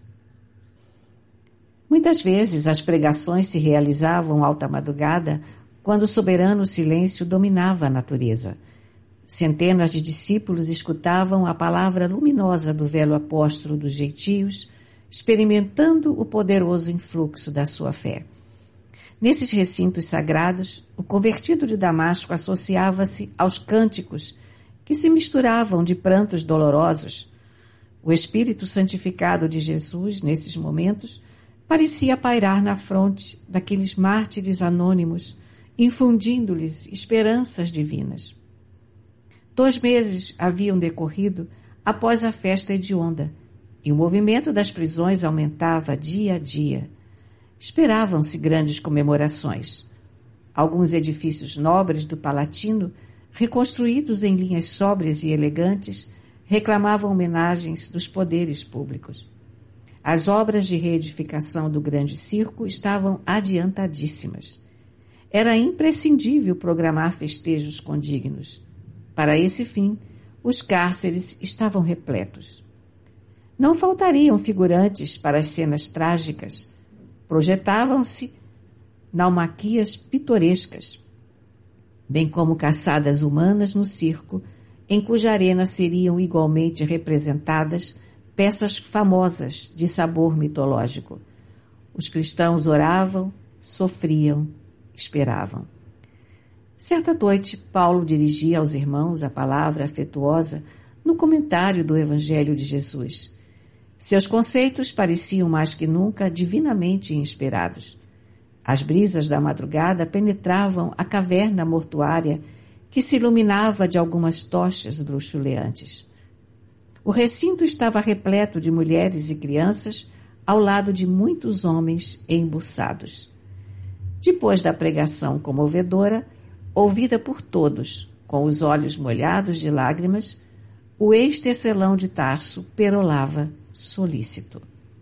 S1: Muitas vezes as pregações se realizavam alta madrugada, quando o soberano silêncio dominava a natureza. Centenas de discípulos escutavam a palavra luminosa do velho apóstolo dos gentios, experimentando o poderoso influxo da sua fé. Nesses recintos sagrados, o convertido de Damasco associava-se aos cânticos que se misturavam de prantos dolorosos. O Espírito santificado de Jesus, nesses momentos, parecia pairar na fronte daqueles mártires anônimos, infundindo-lhes esperanças divinas. Dois meses haviam decorrido após a festa hedionda, e o movimento das prisões aumentava dia a dia. Esperavam-se grandes comemorações. Alguns edifícios nobres do Palatino, reconstruídos em linhas sóbrias e elegantes, reclamavam homenagens dos poderes públicos. As obras de reedificação do grande circo estavam adiantadíssimas. Era imprescindível programar festejos condignos. Para esse fim, os cárceres estavam repletos. Não faltariam figurantes para as cenas trágicas. Projetavam-se naumaquias pitorescas, bem como caçadas humanas no circo, em cuja arena seriam igualmente representadas peças famosas de sabor mitológico. Os cristãos oravam, sofriam, esperavam. Certa noite, Paulo dirigia aos irmãos a palavra afetuosa no comentário do Evangelho de Jesus. Seus conceitos pareciam mais que nunca divinamente inspirados. As brisas da madrugada penetravam a caverna mortuária que se iluminava de algumas tochas bruxuleantes. O recinto estava repleto de mulheres e crianças ao lado de muitos homens embuçados. Depois da pregação comovedora, ouvida por todos, com os olhos molhados de lágrimas, o ex-tecelão de Tarso perolava solícito.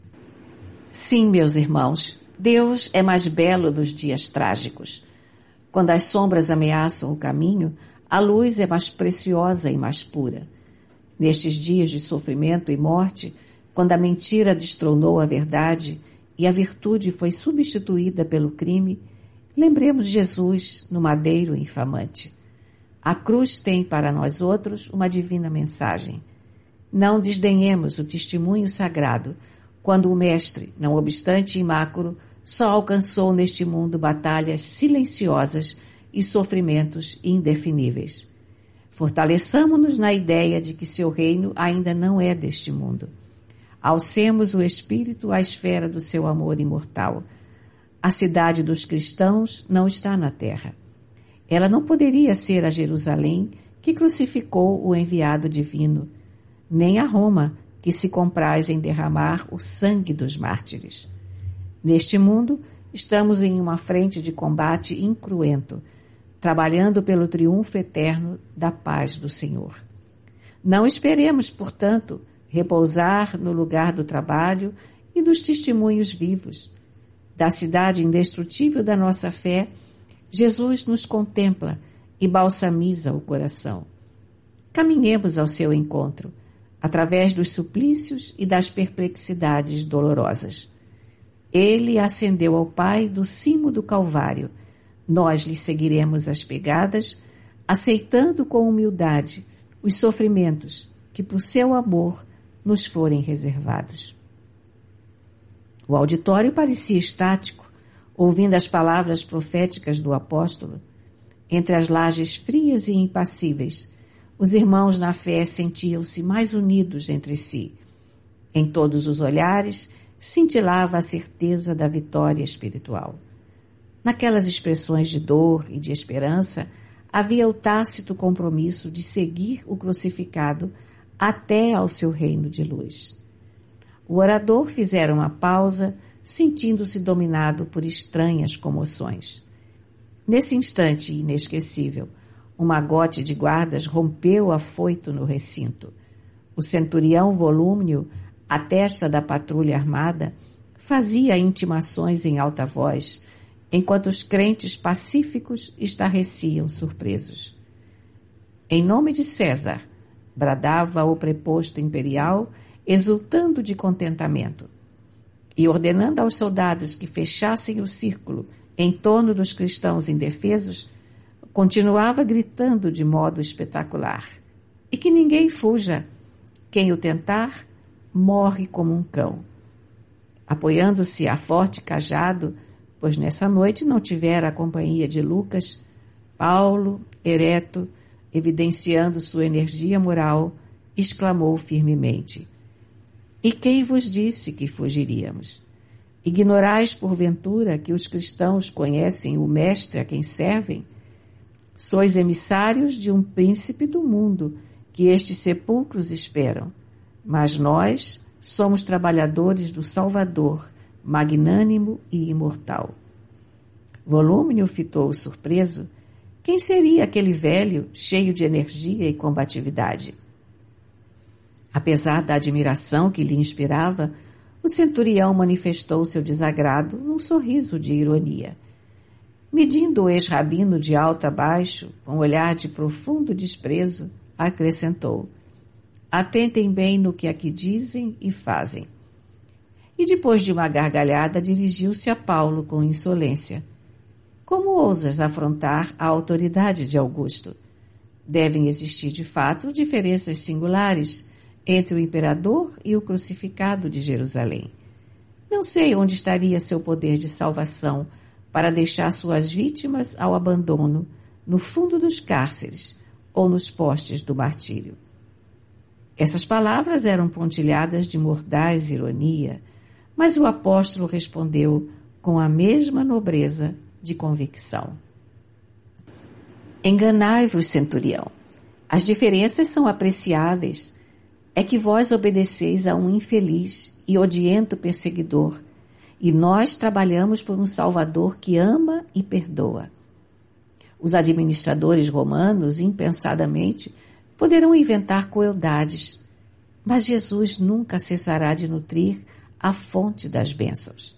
S1: Sim, meus irmãos, Deus é mais belo dos dias trágicos. Quando as sombras ameaçam o caminho, a luz é mais preciosa e mais pura. Nestes dias de sofrimento e morte, quando a mentira destronou a verdade e a virtude foi substituída pelo crime, lembremos Jesus no madeiro infamante. A cruz tem para nós outros uma divina mensagem. Não desdenhemos o testemunho sagrado, quando o Mestre, não obstante imáculo, só alcançou neste mundo batalhas silenciosas e sofrimentos indefiníveis. Fortaleçamo-nos na ideia de que seu reino ainda não é deste mundo. Alcemos o espírito à esfera do seu amor imortal. A cidade dos cristãos não está na terra. Ela não poderia ser a Jerusalém que crucificou o enviado divino, nem a Roma que se compraz em derramar o sangue dos mártires. Neste mundo, estamos em uma frente de combate incruento, trabalhando pelo triunfo eterno da paz do Senhor. Não esperemos, portanto, repousar no lugar do trabalho e dos testemunhos vivos. Da cidade indestrutível da nossa fé, Jesus nos contempla e balsamiza o coração. Caminhemos ao seu encontro, através dos suplícios e das perplexidades dolorosas. Ele ascendeu ao Pai do cimo do Calvário. Nós lhe seguiremos as pegadas, aceitando com humildade os sofrimentos que, por seu amor, nos forem reservados. O auditório parecia estático, ouvindo as palavras proféticas do apóstolo. Entre as lajes frias e impassíveis, os irmãos na fé sentiam-se mais unidos entre si. Em todos os olhares cintilava a certeza da vitória espiritual. Naquelas expressões de dor e de esperança, havia o tácito compromisso de seguir o crucificado até ao seu reino de luz. O orador fizera uma pausa, sentindo-se dominado por estranhas comoções. Nesse instante inesquecível, Um magote de guardas rompeu afoito no recinto. O centurião volúmneo, à testa da patrulha armada, fazia intimações em alta voz, enquanto os crentes pacíficos estarreciam surpresos. Em nome de César, bradava o preposto imperial, exultando de contentamento, e ordenando aos soldados que fechassem o círculo em torno dos cristãos indefesos, continuava gritando de modo espetacular: e que ninguém fuja, quem o tentar morre como um cão. Apoiando-se a forte cajado, pois nessa noite não tivera a companhia de Lucas, Paulo, ereto, evidenciando sua energia moral, exclamou firmemente: e quem vos disse que fugiríamos? Ignorais, porventura, que os cristãos conhecem o Mestre a quem servem? Sois emissários de um príncipe do mundo, que estes sepulcros esperam. Mas nós somos trabalhadores do Salvador, magnânimo e imortal. Volúmnio fitou surpreso. Quem seria aquele velho, cheio de energia e combatividade? Apesar da admiração que lhe inspirava, o centurião manifestou seu desagrado num sorriso de ironia. Medindo o ex-rabino de alto a baixo, com um olhar de profundo desprezo, acrescentou: atentem bem no que aqui dizem e fazem. E depois de uma gargalhada, dirigiu-se a Paulo com insolência: como ousas afrontar a autoridade de Augusto? Devem existir, de fato, diferenças singulares entre o imperador e o crucificado de Jerusalém. Não sei onde estaria seu poder de salvação para deixar suas vítimas ao abandono no fundo dos cárceres ou nos postes do martírio. Essas palavras eram pontilhadas de mordaz ironia, mas o apóstolo respondeu com a mesma nobreza de convicção: enganai-vos, centurião. As diferenças são apreciáveis. É que vós obedeceis a um infeliz e odiento perseguidor, e nós trabalhamos por um Salvador que ama e perdoa. Os administradores romanos, impensadamente, poderão inventar crueldades, mas Jesus nunca cessará de nutrir a fonte das bênçãos.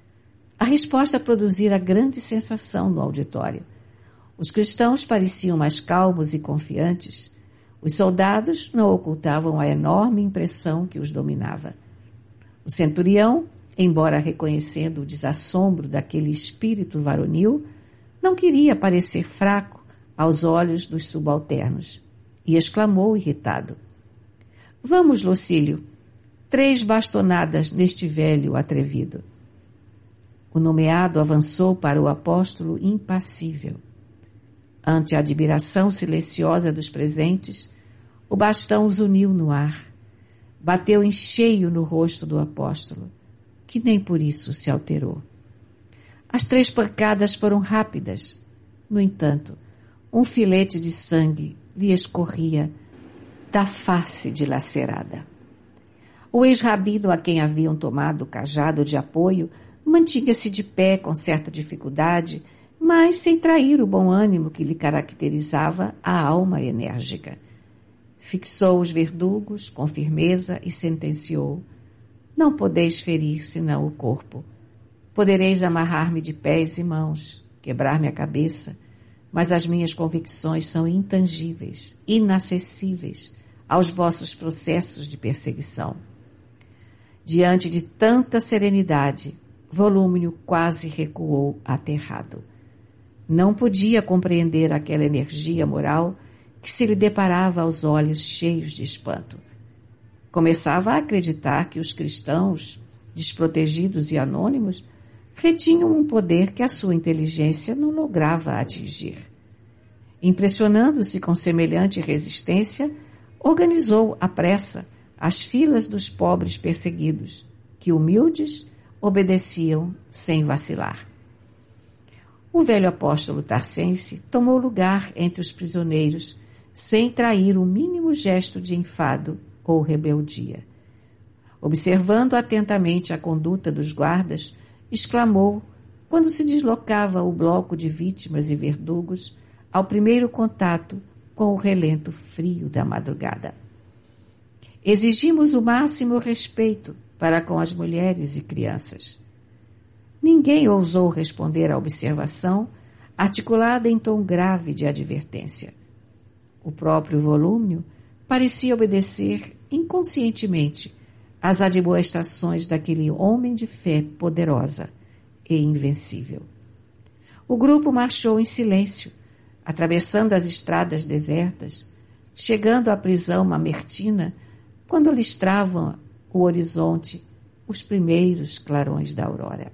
S1: A resposta produzira grande sensação no auditório. Os cristãos pareciam mais calmos e confiantes. Os soldados não ocultavam a enorme impressão que os dominava. O centurião, embora reconhecendo o desassombro daquele espírito varonil, não queria parecer fraco aos olhos dos subalternos e exclamou irritado: vamos, Lucílio, três bastonadas neste velho atrevido. O nomeado avançou para o apóstolo impassível. Ante a admiração silenciosa dos presentes, o bastão os uniu no ar. Bateu em cheio no rosto do apóstolo, que nem por isso se alterou. As três pancadas foram rápidas. No entanto, um filete de sangue lhe escorria da face dilacerada. O ex-rabino a quem haviam tomado o cajado de apoio mantinha-se de pé com certa dificuldade, mas sem trair o bom ânimo que lhe caracterizava a alma enérgica. Fixou os verdugos com firmeza e sentenciou: não podeis ferir senão o corpo. Podereis amarrar-me de pés e mãos, quebrar-me a cabeça, mas as minhas convicções são intangíveis, inacessíveis aos vossos processos de perseguição. Diante de tanta serenidade, Volúmnio quase recuou aterrado. Não podia compreender aquela energia moral que se lhe deparava aos olhos cheios de espanto. Começava a acreditar que os cristãos, desprotegidos e anônimos, retinham um poder que a sua inteligência não lograva atingir. Impressionando-se com semelhante resistência, organizou à pressa as filas dos pobres perseguidos, que humildes obedeciam sem vacilar. O velho apóstolo tarcense tomou lugar entre os prisioneiros, sem trair o mínimo gesto de enfado ou rebeldia. Observando atentamente a conduta dos guardas, exclamou, quando se deslocava o bloco de vítimas e verdugos, ao primeiro contato com o relento frio da madrugada. Exigimos o máximo respeito para com as mulheres e crianças. Ninguém ousou responder à observação, articulada em tom grave de advertência. O próprio volúmio parecia obedecer inconscientemente às admoestações daquele homem de fé poderosa e invencível. O grupo marchou em silêncio, atravessando as estradas desertas, chegando à prisão mamertina quando listravam o horizonte os primeiros clarões da aurora.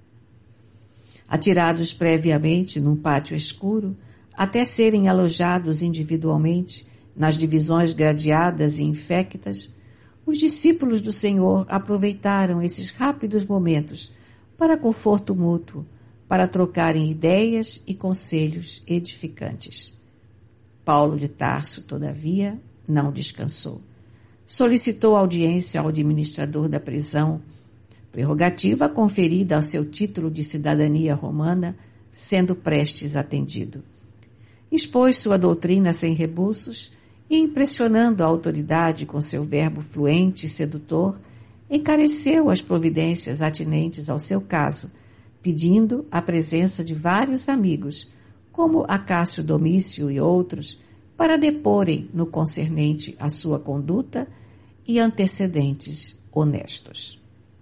S1: Atirados previamente num pátio escuro, até serem alojados individualmente nas divisões gradeadas e infectas, os discípulos do Senhor aproveitaram esses rápidos momentos para conforto mútuo, para trocarem ideias e conselhos edificantes. Paulo de Tarso, todavia, não descansou. Solicitou audiência ao administrador da prisão, prerrogativa conferida ao seu título de cidadania romana, sendo prestes atendido. Expôs sua doutrina sem rebuços e, impressionando a autoridade com seu verbo fluente e sedutor, encareceu as providências atinentes ao seu caso, pedindo a presença de vários amigos, como Acácio Domício e outros, para deporem no concernente à sua conduta e antecedentes honestos.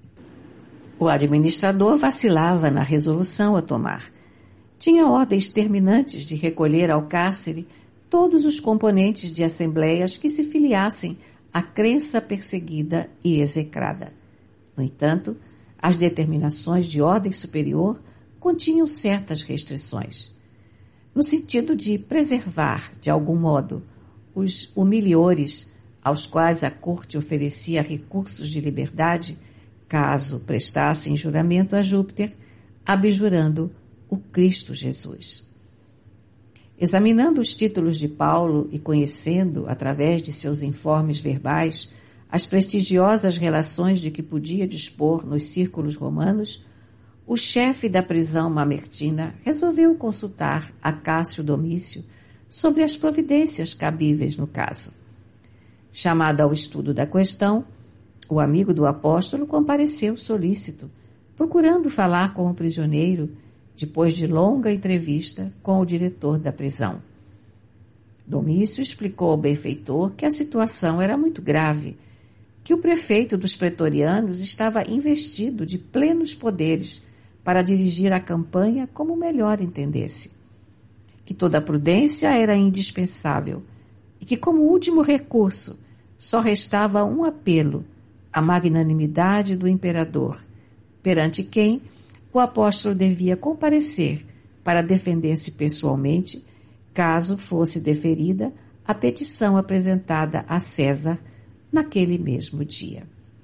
S1: O administrador vacilava na resolução a tomar. Tinha ordens terminantes de recolher ao cárcere todos os componentes de assembleias que se filiassem à crença perseguida e execrada. No entanto, as determinações de ordem superior continham certas restrições, no sentido de preservar, de algum modo, os humilhores aos quais a corte oferecia recursos de liberdade, caso prestassem juramento a Júpiter, abjurando o Cristo Jesus. Examinando os títulos de Paulo e conhecendo, através de seus informes verbais, as prestigiosas relações de que podia dispor nos círculos romanos, o chefe da prisão mamertina resolveu consultar Acácio Domício sobre as providências cabíveis no caso. Chamado ao estudo da questão, o amigo do apóstolo compareceu solícito, procurando falar com o prisioneiro, depois de longa entrevista com o diretor da prisão. Domício explicou ao benfeitor que a situação era muito grave, que o prefeito dos pretorianos estava investido de plenos poderes para dirigir a campanha como melhor entendesse, que toda a prudência era indispensável e que, como último recurso, só restava um apelo, a magnanimidade do imperador, perante quem o apóstolo devia comparecer para defender-se pessoalmente, caso fosse deferida a petição apresentada a César naquele mesmo dia.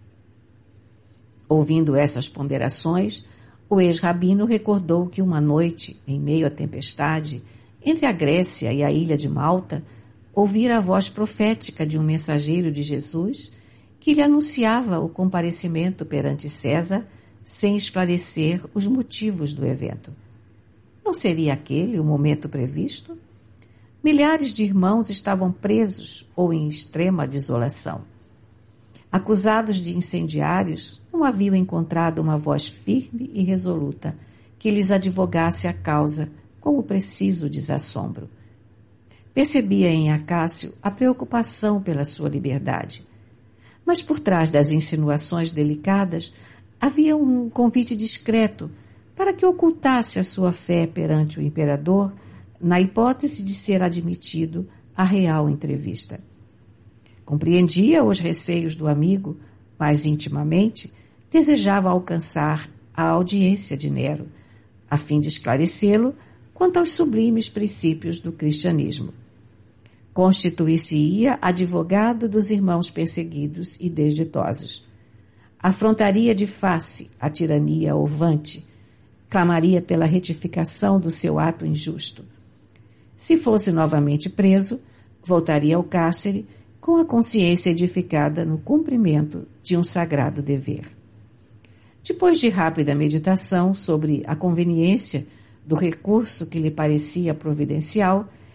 S1: Ouvindo essas ponderações, o ex-rabino recordou que uma noite, em meio à tempestade, entre a Grécia e a ilha de Malta, ouvira a voz profética de um mensageiro de Jesus que lhe anunciava o comparecimento perante César sem esclarecer os motivos do evento. Não seria aquele o momento previsto? Milhares de irmãos estavam presos ou em extrema desolação. Acusados de incendiários, não haviam encontrado uma voz firme e resoluta que lhes advogasse a causa com o preciso desassombro. Percebia em Acácio a preocupação pela sua liberdade. Mas por trás das insinuações delicadas havia um convite discreto para que ocultasse a sua fé perante o imperador na hipótese de ser admitido à real entrevista. Compreendia os receios do amigo, mas intimamente desejava alcançar a audiência de Nero, a fim de esclarecê-lo quanto aos sublimes princípios do cristianismo. Constituir-se-ia advogado dos irmãos perseguidos e desditosos. Afrontaria de face a tirania ovante, clamaria pela retificação do seu ato injusto. Se fosse novamente preso, voltaria ao cárcere com a consciência edificada no cumprimento de um sagrado dever. Depois de rápida meditação sobre a conveniência do recurso que lhe parecia providencial,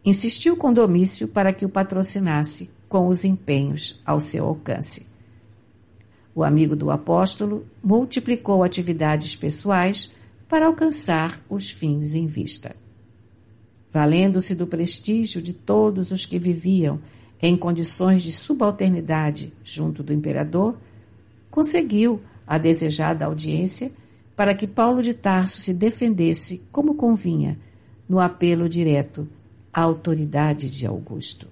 S1: insistiu com Domício para que o patrocinasse com os empenhos ao seu alcance. O amigo do apóstolo multiplicou atividades pessoais para alcançar os fins em vista. Valendo-se do prestígio de todos os que viviam em condições de subalternidade junto do imperador, conseguiu a desejada audiência para que Paulo de Tarso se defendesse como convinha no apelo direto à autoridade de Augusto.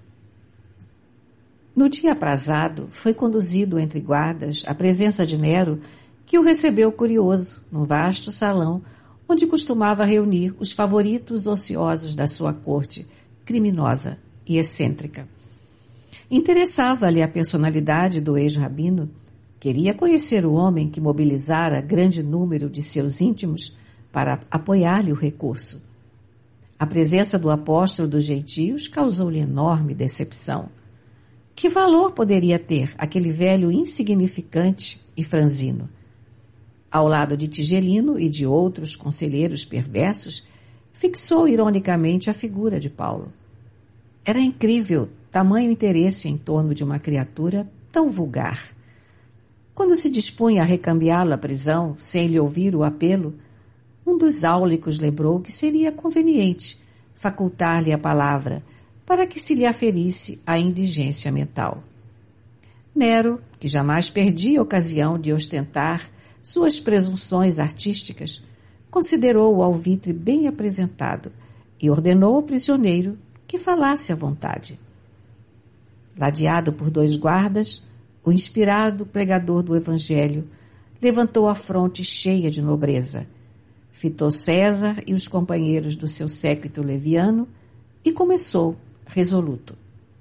S1: No dia aprazado, foi conduzido entre guardas à presença de Nero, que o recebeu curioso num vasto salão onde costumava reunir os favoritos ociosos da sua corte, criminosa e excêntrica. Interessava-lhe a personalidade do ex-rabino, queria conhecer o homem que mobilizara grande número de seus íntimos para apoiar-lhe o recurso. A presença do apóstolo dos gentios causou-lhe enorme decepção. Que valor poderia ter aquele velho insignificante e franzino? Ao lado de Tigelino e de outros conselheiros perversos, fixou ironicamente a figura de Paulo. Era incrível tamanho interesse em torno de uma criatura tão vulgar. Quando se dispunha a recambiá-lo à prisão, sem lhe ouvir o apelo, um dos áulicos lembrou que seria conveniente facultar-lhe a palavra para que se lhe aferisse a indigência mental. Nero, que jamais perdia a ocasião de ostentar suas presunções artísticas, considerou o alvitre bem apresentado e ordenou ao prisioneiro que falasse à vontade. Ladeado por dois guardas, o inspirado pregador do Evangelho levantou a fronte cheia de nobreza, fitou César e os companheiros do seu séquito leviano e começou, resoluto.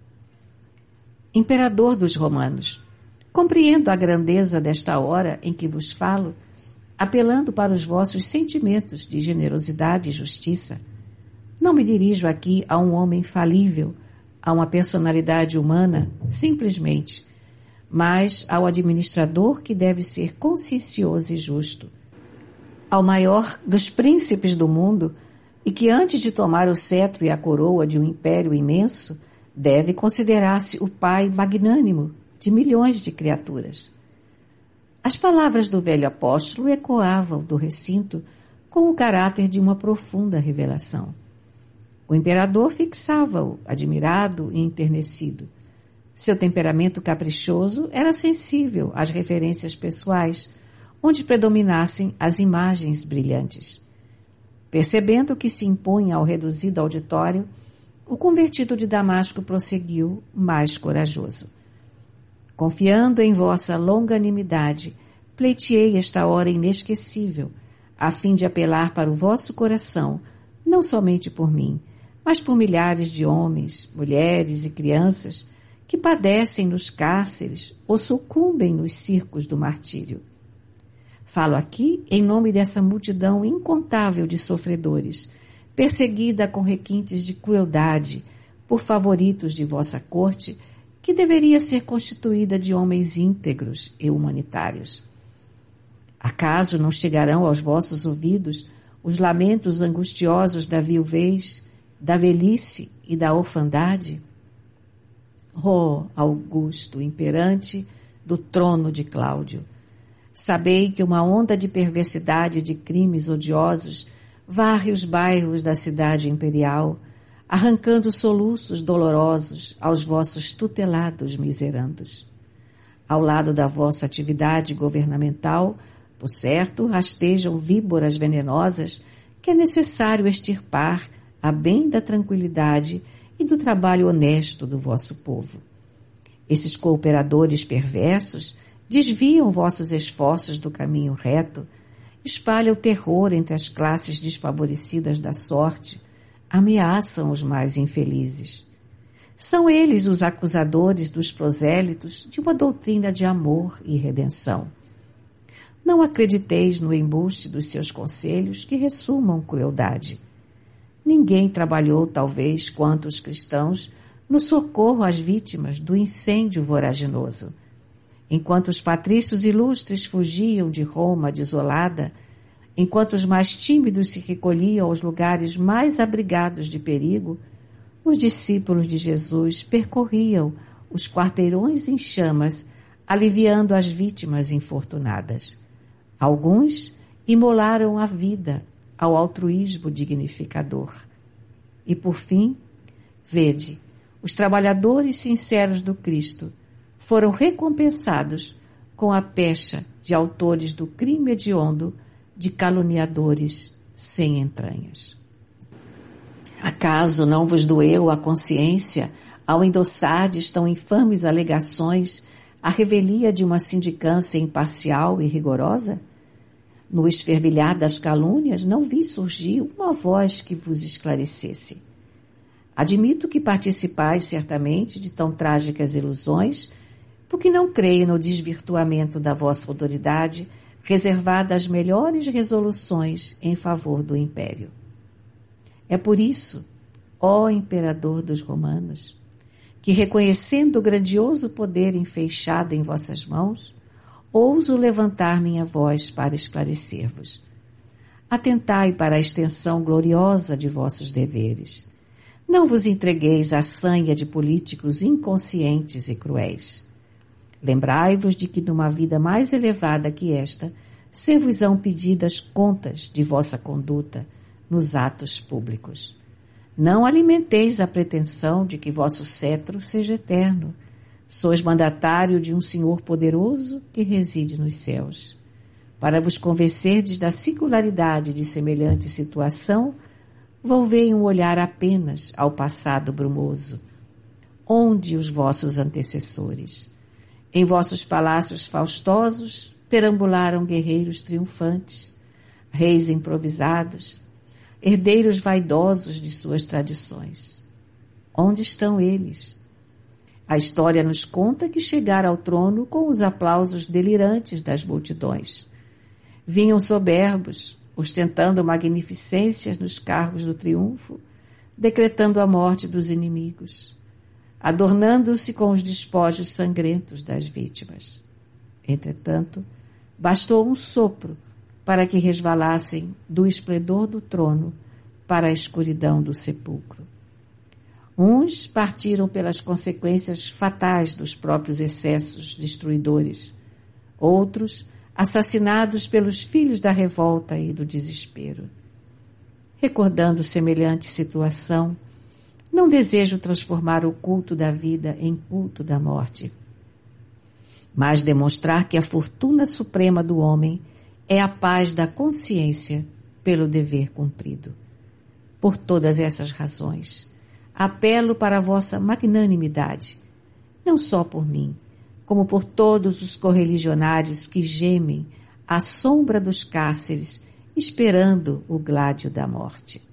S1: Imperador dos romanos, compreendo a grandeza desta hora em que vos falo, apelando para os vossos sentimentos de generosidade e justiça. Não me dirijo aqui a um homem falível, a uma personalidade humana, simplesmente, mas ao administrador que deve ser consciencioso e justo, ao maior dos príncipes do mundo e que antes de tomar o cetro e a coroa de um império imenso, deve considerar-se o pai magnânimo de milhões de criaturas. As palavras do velho apóstolo ecoavam do recinto com o caráter de uma profunda revelação. O imperador fixava-o, admirado e enternecido. Seu temperamento caprichoso era sensível às referências pessoais, onde predominassem as imagens brilhantes. Percebendo que se impunha ao reduzido auditório, o convertido de Damasco prosseguiu mais corajoso. Confiando em vossa longanimidade, pleiteei esta hora inesquecível, a fim de apelar para o vosso coração, não somente por mim, mas por milhares de homens, mulheres e crianças que padecem nos cárceres ou sucumbem nos circos do martírio. Falo aqui em nome dessa multidão incontável de sofredores, perseguida com requintes de crueldade por favoritos de vossa corte, que deveria ser constituída de homens íntegros e humanitários. Acaso não chegarão aos vossos ouvidos os lamentos angustiosos da viuvez, da velhice e da orfandade? Ó Augusto, imperante do trono de Cláudio, sabei que uma onda de perversidade e de crimes odiosos varre os bairros da cidade imperial, arrancando soluços dolorosos aos vossos tutelados miserandos. Ao lado da vossa atividade governamental, por certo, rastejam víboras venenosas que é necessário extirpar a bem da tranquilidade e do trabalho honesto do vosso povo. Esses cooperadores perversos desviam vossos esforços do caminho reto, espalham o terror entre as classes desfavorecidas da sorte, ameaçam os mais infelizes. São eles os acusadores dos prosélitos de uma doutrina de amor e redenção. Não acrediteis no embuste dos seus conselhos que ressumam crueldade. Ninguém trabalhou, talvez, quanto os cristãos, no socorro às vítimas do incêndio voraginoso. Enquanto os patrícios ilustres fugiam de Roma desolada, enquanto os mais tímidos se recolhiam aos lugares mais abrigados de perigo, os discípulos de Jesus percorriam os quarteirões em chamas, aliviando as vítimas infortunadas. Alguns imolaram a vida ao altruísmo dignificador. E, por fim, vede, os trabalhadores sinceros do Cristo foram recompensados com a pecha de autores do crime hediondo, de caluniadores sem entranhas. Acaso não vos doeu a consciência ao endossardes tão infames alegações à revelia de uma sindicância imparcial e rigorosa? No esfervilhar das calúnias não vi surgir uma voz que vos esclarecesse. Admito que participais certamente de tão trágicas ilusões, porque não creio no desvirtuamento da vossa autoridade, reservada às melhores resoluções em favor do império. É por isso, ó imperador dos romanos, que reconhecendo o grandioso poder enfeixado em vossas mãos, ouso levantar minha voz para esclarecer-vos. Atentai para a extensão gloriosa de vossos deveres. Não vos entregueis à sanha de políticos inconscientes e cruéis. Lembrai-vos de que numa vida mais elevada que esta, ser-vos-ão pedidas contas de vossa conduta nos atos públicos. Não alimenteis a pretensão de que vosso cetro seja eterno. Sois mandatário de um Senhor poderoso que reside nos céus. Para vos convencerdes da singularidade de semelhante situação, volvei um olhar apenas ao passado brumoso. Onde os vossos antecessores? Em vossos palácios faustosos perambularam guerreiros triunfantes, reis improvisados, herdeiros vaidosos de suas tradições. Onde estão eles? A história nos conta que chegaram ao trono com os aplausos delirantes das multidões. Vinham soberbos, ostentando magnificências nos cargos do triunfo, decretando a morte dos inimigos, adornando-se com os despojos sangrentos das vítimas. Entretanto, bastou um sopro para que resvalassem do esplendor do trono para a escuridão do sepulcro. Uns partiram pelas consequências fatais dos próprios excessos destruidores, outros assassinados pelos filhos da revolta e do desespero. Recordando semelhante situação, não desejo transformar o culto da vida em culto da morte, mas demonstrar que a fortuna suprema do homem é a paz da consciência pelo dever cumprido. Por todas essas razões, apelo para a vossa magnanimidade, não só por mim, como por todos os correligionários que gemem à sombra dos cárceres, esperando o gládio da morte.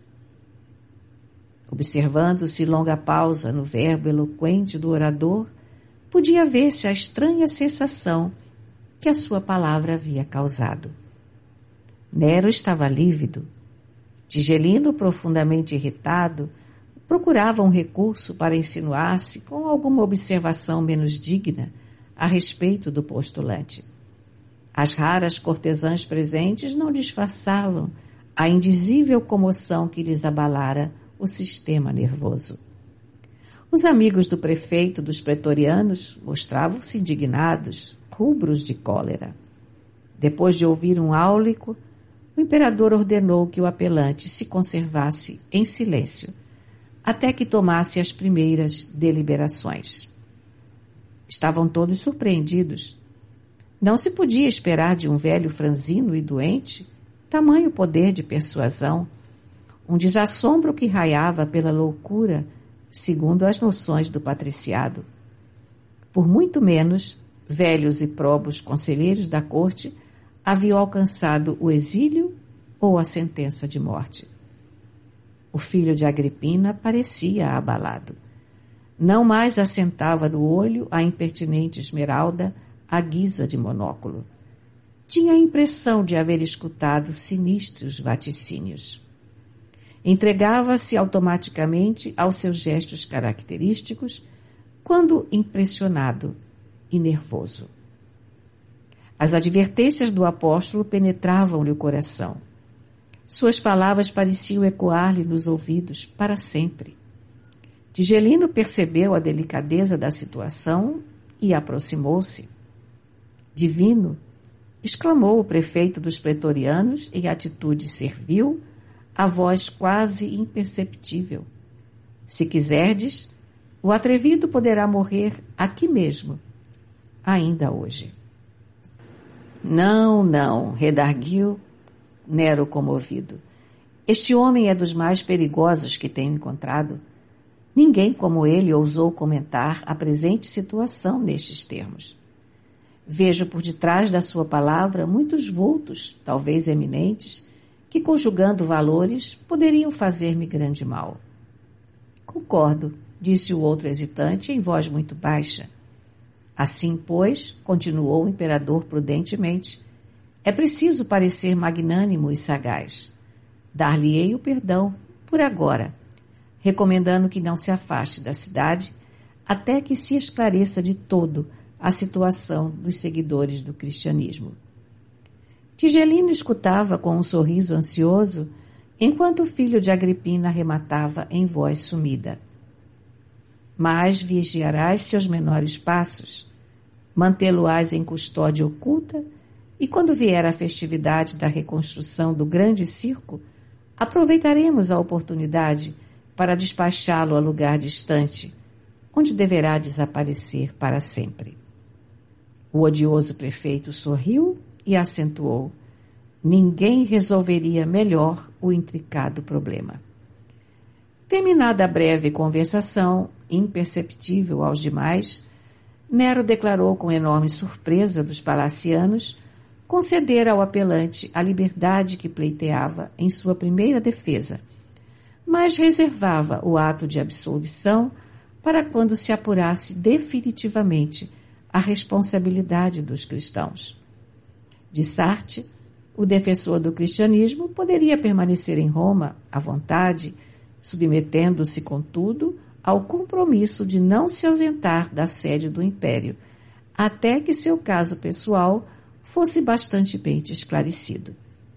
S1: Observando-se longa pausa no verbo eloquente do orador, podia ver-se a estranha sensação que a sua palavra havia causado. Nero estava lívido. Tigelino, profundamente irritado, procurava um recurso para insinuar-se com alguma observação menos digna a respeito do postulante. As raras cortesãs presentes não disfarçavam a indizível comoção que lhes abalara o sistema nervoso. Os amigos do prefeito dos pretorianos mostravam-se indignados, rubros de cólera. Depois de ouvir um áulico, o imperador ordenou que o apelante se conservasse em silêncio, até que tomasse as primeiras deliberações. Estavam todos surpreendidos. Não se podia esperar de um velho franzino e doente tamanho poder de persuasão, um desassombro que raiava pela loucura, segundo as noções do patriciado. Por muito menos, velhos e probos conselheiros da corte haviam alcançado o exílio ou a sentença de morte. O filho de Agripina parecia abalado. Não mais assentava no olho a impertinente Esmeralda à guisa de monóculo. Tinha a impressão de haver escutado sinistros vaticínios. Entregava-se automaticamente aos seus gestos característicos quando impressionado e nervoso. As advertências do apóstolo penetravam-lhe o coração. Suas palavras pareciam ecoar-lhe nos ouvidos para sempre. Tigelino percebeu a delicadeza da situação e aproximou-se. Divino, exclamou o prefeito dos pretorianos em atitude servil, a voz quase imperceptível. Se quiserdes, o atrevido poderá morrer aqui mesmo, ainda hoje. Não, não, redarguiu Nero comovido. Este homem é dos mais perigosos que tenho encontrado. Ninguém como ele ousou comentar a presente situação nestes termos. Vejo por detrás da sua palavra muitos vultos, talvez eminentes, que, conjugando valores, poderiam fazer-me grande mal. Concordo, disse o outro hesitante em voz muito baixa. Assim, pois, continuou o imperador prudentemente, é preciso parecer magnânimo e sagaz. Dar-lhe-ei o perdão, por agora, recomendando que não se afaste da cidade até que se esclareça de todo a situação dos seguidores do cristianismo. Tigelino escutava com um sorriso ansioso, enquanto o filho de Agripina arrematava em voz sumida. Mas vigiarás seus menores passos, mantê-lo-ás em custódia oculta, e quando vier a festividade da reconstrução do grande circo, aproveitaremos a oportunidade para despachá-lo a lugar distante, onde deverá desaparecer para sempre. O odioso prefeito sorriu e acentuou: ninguém resolveria melhor o intricado problema. Terminada a breve conversação, imperceptível aos demais, Nero declarou com enorme surpresa dos palacianos conceder ao apelante a liberdade que pleiteava em sua primeira defesa, mas reservava o ato de absolvição para quando se apurasse definitivamente a responsabilidade dos cristãos. De Sarte, o defensor do cristianismo poderia permanecer em Roma à vontade, submetendo-se, contudo, ao compromisso de não se ausentar da sede do império, até que seu caso pessoal fosse bastante bem esclarecido.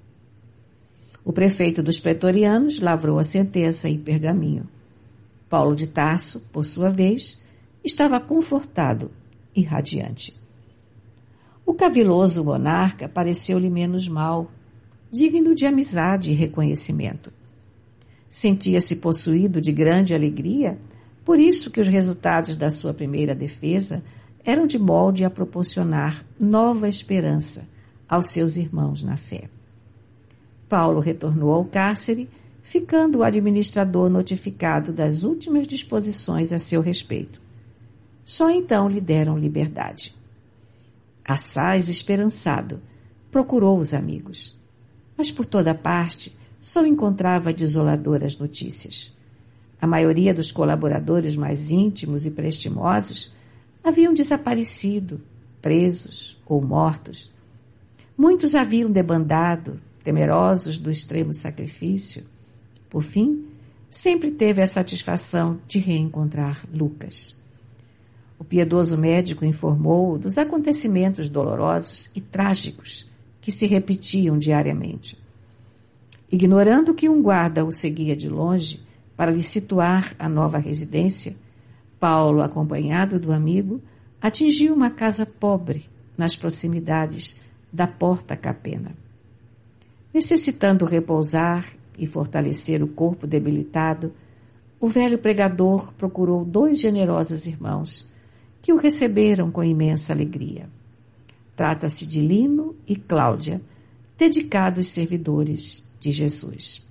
S1: O prefeito dos pretorianos lavrou a sentença em pergaminho. Paulo de Tarso, por sua vez, estava confortado e radiante. O caviloso monarca pareceu-lhe menos mal, digno de amizade e reconhecimento. Sentia-se possuído de grande alegria, por isso que os resultados da sua primeira defesa eram de molde a proporcionar nova esperança aos seus irmãos na fé. Paulo retornou ao cárcere, ficando o administrador notificado das últimas disposições a seu respeito. Só então lhe deram liberdade. Assaz esperançado, procurou os amigos, mas por toda parte só encontrava desoladoras notícias. A maioria dos colaboradores mais íntimos e prestimosos haviam desaparecido, presos ou mortos. Muitos haviam debandado, temerosos do extremo sacrifício. Por fim, sempre teve a satisfação de reencontrar Lucas. O piedoso médico informou dos acontecimentos dolorosos e trágicos que se repetiam diariamente. Ignorando que um guarda o seguia de longe para lhe situar a nova residência, Paulo, acompanhado do amigo, atingiu uma casa pobre nas proximidades da Porta Capena. Necessitando repousar e fortalecer o corpo debilitado, o velho pregador procurou dois generosos irmãos que o receberam com imensa alegria. Trata-se de Lino e Cláudia, dedicados servidores de Jesus.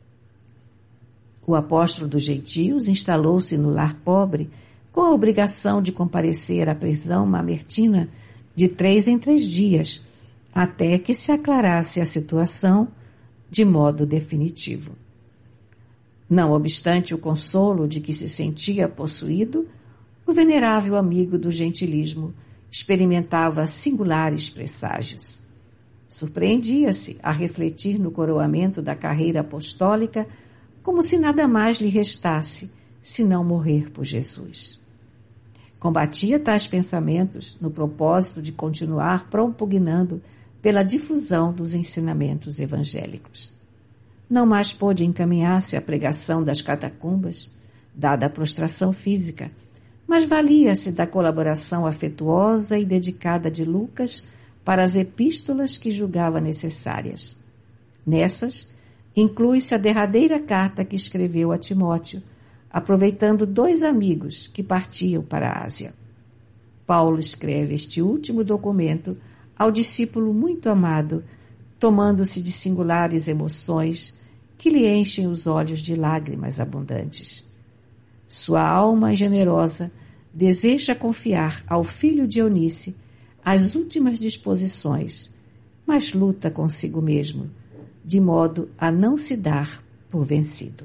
S1: O apóstolo dos gentios instalou-se no lar pobre com a obrigação de comparecer à prisão mamertina de três em três dias, até que se aclarasse a situação de modo definitivo. Não obstante o consolo de que se sentia possuído, o venerável amigo do gentilismo experimentava singulares presságios. Surpreendia-se a refletir no coroamento da carreira apostólica como se nada mais lhe restasse senão morrer por Jesus. Combatia tais pensamentos no propósito de continuar propugnando pela difusão dos ensinamentos evangélicos. Não mais pôde encaminhar-se à pregação das catacumbas, dada a prostração física, mas valia-se da colaboração afetuosa e dedicada de Lucas para as epístolas que julgava necessárias. Nessas, inclui-se a derradeira carta que escreveu a Timóteo, aproveitando dois amigos que partiam para a Ásia. Paulo escreve este último documento ao discípulo muito amado, tomando-se de singulares emoções que lhe enchem os olhos de lágrimas abundantes. Sua alma generosa deseja confiar ao filho de Eunice as últimas disposições, mas luta consigo mesmo, de modo a não se dar por vencido.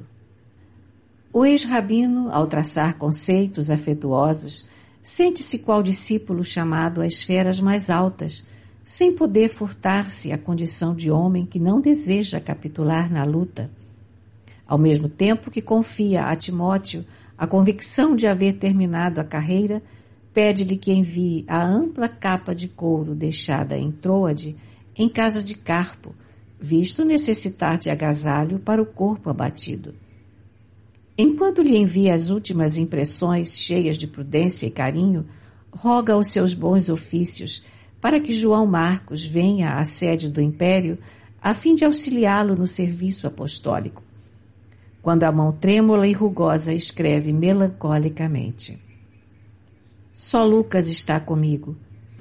S1: O ex-rabino, ao traçar conceitos afetuosos, sente-se qual discípulo chamado a esferas mais altas, sem poder furtar-se à condição de homem que não deseja capitular na luta. Ao mesmo tempo que confia a Timóteo a convicção de haver terminado a carreira, pede-lhe que envie a ampla capa de couro deixada em Troade, em casa de Carpo, visto necessitar de agasalho para o corpo abatido. Enquanto lhe envia as últimas impressões cheias de prudência e carinho, roga aos seus bons ofícios para que João Marcos venha à sede do Império a fim de auxiliá-lo no serviço apostólico. Quando a mão trêmula e rugosa escreve melancolicamente: Só Lucas está comigo.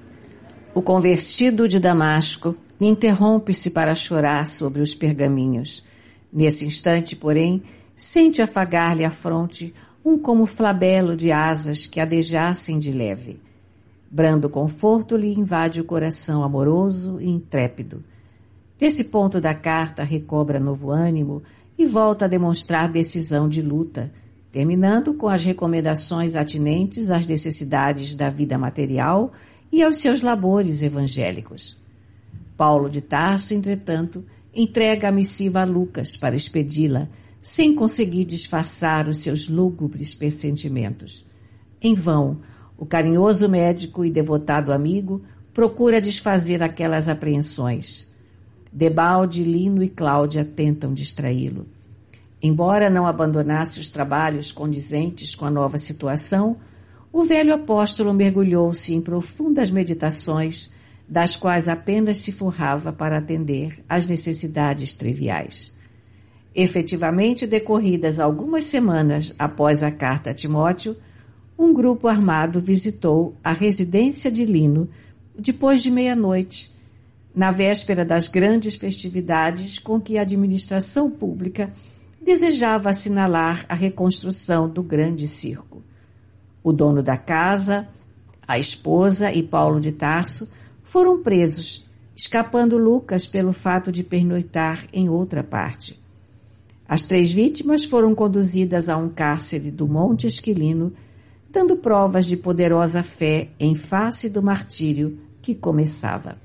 S1: O convertido de Damasco interrompe-se para chorar sobre os pergaminhos. Nesse instante, porém, sente afagar-lhe a fronte um como flabelo de asas que adejassem de leve. Brando conforto lhe invade o coração amoroso e intrépido. Nesse ponto da carta recobra novo ânimo e volta a demonstrar decisão de luta, terminando com as recomendações atinentes às necessidades da vida material e aos seus labores evangélicos. Paulo de Tarso, entretanto, entrega a missiva a Lucas para expedi-la, sem conseguir disfarçar os seus lúgubres pressentimentos. Em vão, o carinhoso médico e devotado amigo procura desfazer aquelas apreensões. Debalde, Lino e Cláudia tentam distraí-lo. Embora não abandonasse os trabalhos condizentes com a nova situação, o velho apóstolo mergulhou-se em profundas meditações, das quais apenas se forrava para atender às necessidades triviais. Efetivamente, decorridas algumas semanas após a carta a Timóteo, um grupo armado visitou a residência de Lino depois de meia-noite, na véspera das grandes festividades com que a administração pública desejava assinalar a reconstrução do grande circo. O dono da casa, a esposa e Paulo de Tarso foram presos, escapando Lucas pelo fato de pernoitar em outra parte. As três vítimas foram conduzidas a um cárcere do Monte Esquilino, dando provas de poderosa fé em face do martírio que começava.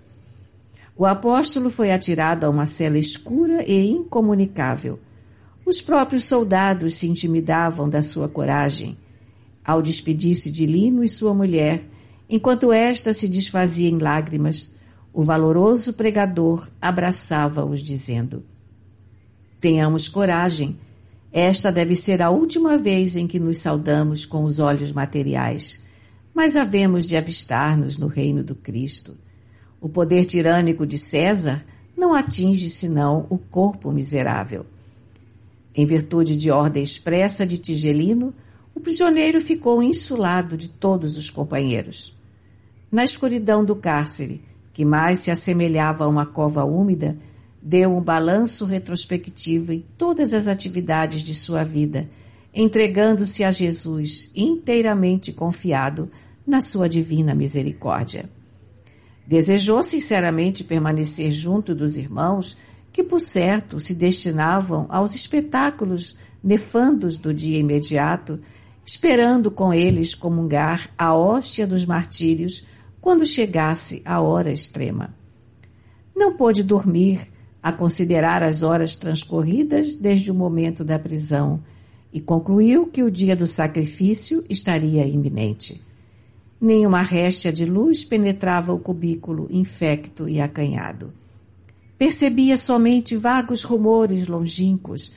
S1: O apóstolo foi atirado a uma cela escura e incomunicável. Os próprios soldados se intimidavam da sua coragem. Ao despedir-se de Lino e sua mulher, enquanto esta se desfazia em lágrimas, o valoroso pregador abraçava-os, dizendo: Tenhamos coragem. Esta deve ser a última vez em que nos saudamos com os olhos materiais, mas havemos de avistar-nos no reino do Cristo. O poder tirânico de César não atinge senão o corpo miserável. Em virtude de ordem expressa de Tigelino, o prisioneiro ficou insulado de todos os companheiros. Na escuridão do cárcere, que mais se assemelhava a uma cova úmida, deu um balanço retrospectivo em todas as atividades de sua vida, entregando-se a Jesus inteiramente confiado na sua divina misericórdia. Desejou sinceramente permanecer junto dos irmãos que, por certo, se destinavam aos espetáculos nefandos do dia imediato, esperando com eles comungar a hóstia dos martírios quando chegasse a hora extrema. Não pôde dormir a considerar as horas transcorridas desde o momento da prisão e concluiu que o dia do sacrifício estaria iminente. Nenhuma réstia de luz penetrava o cubículo infecto e acanhado. Percebia somente vagos rumores longínquos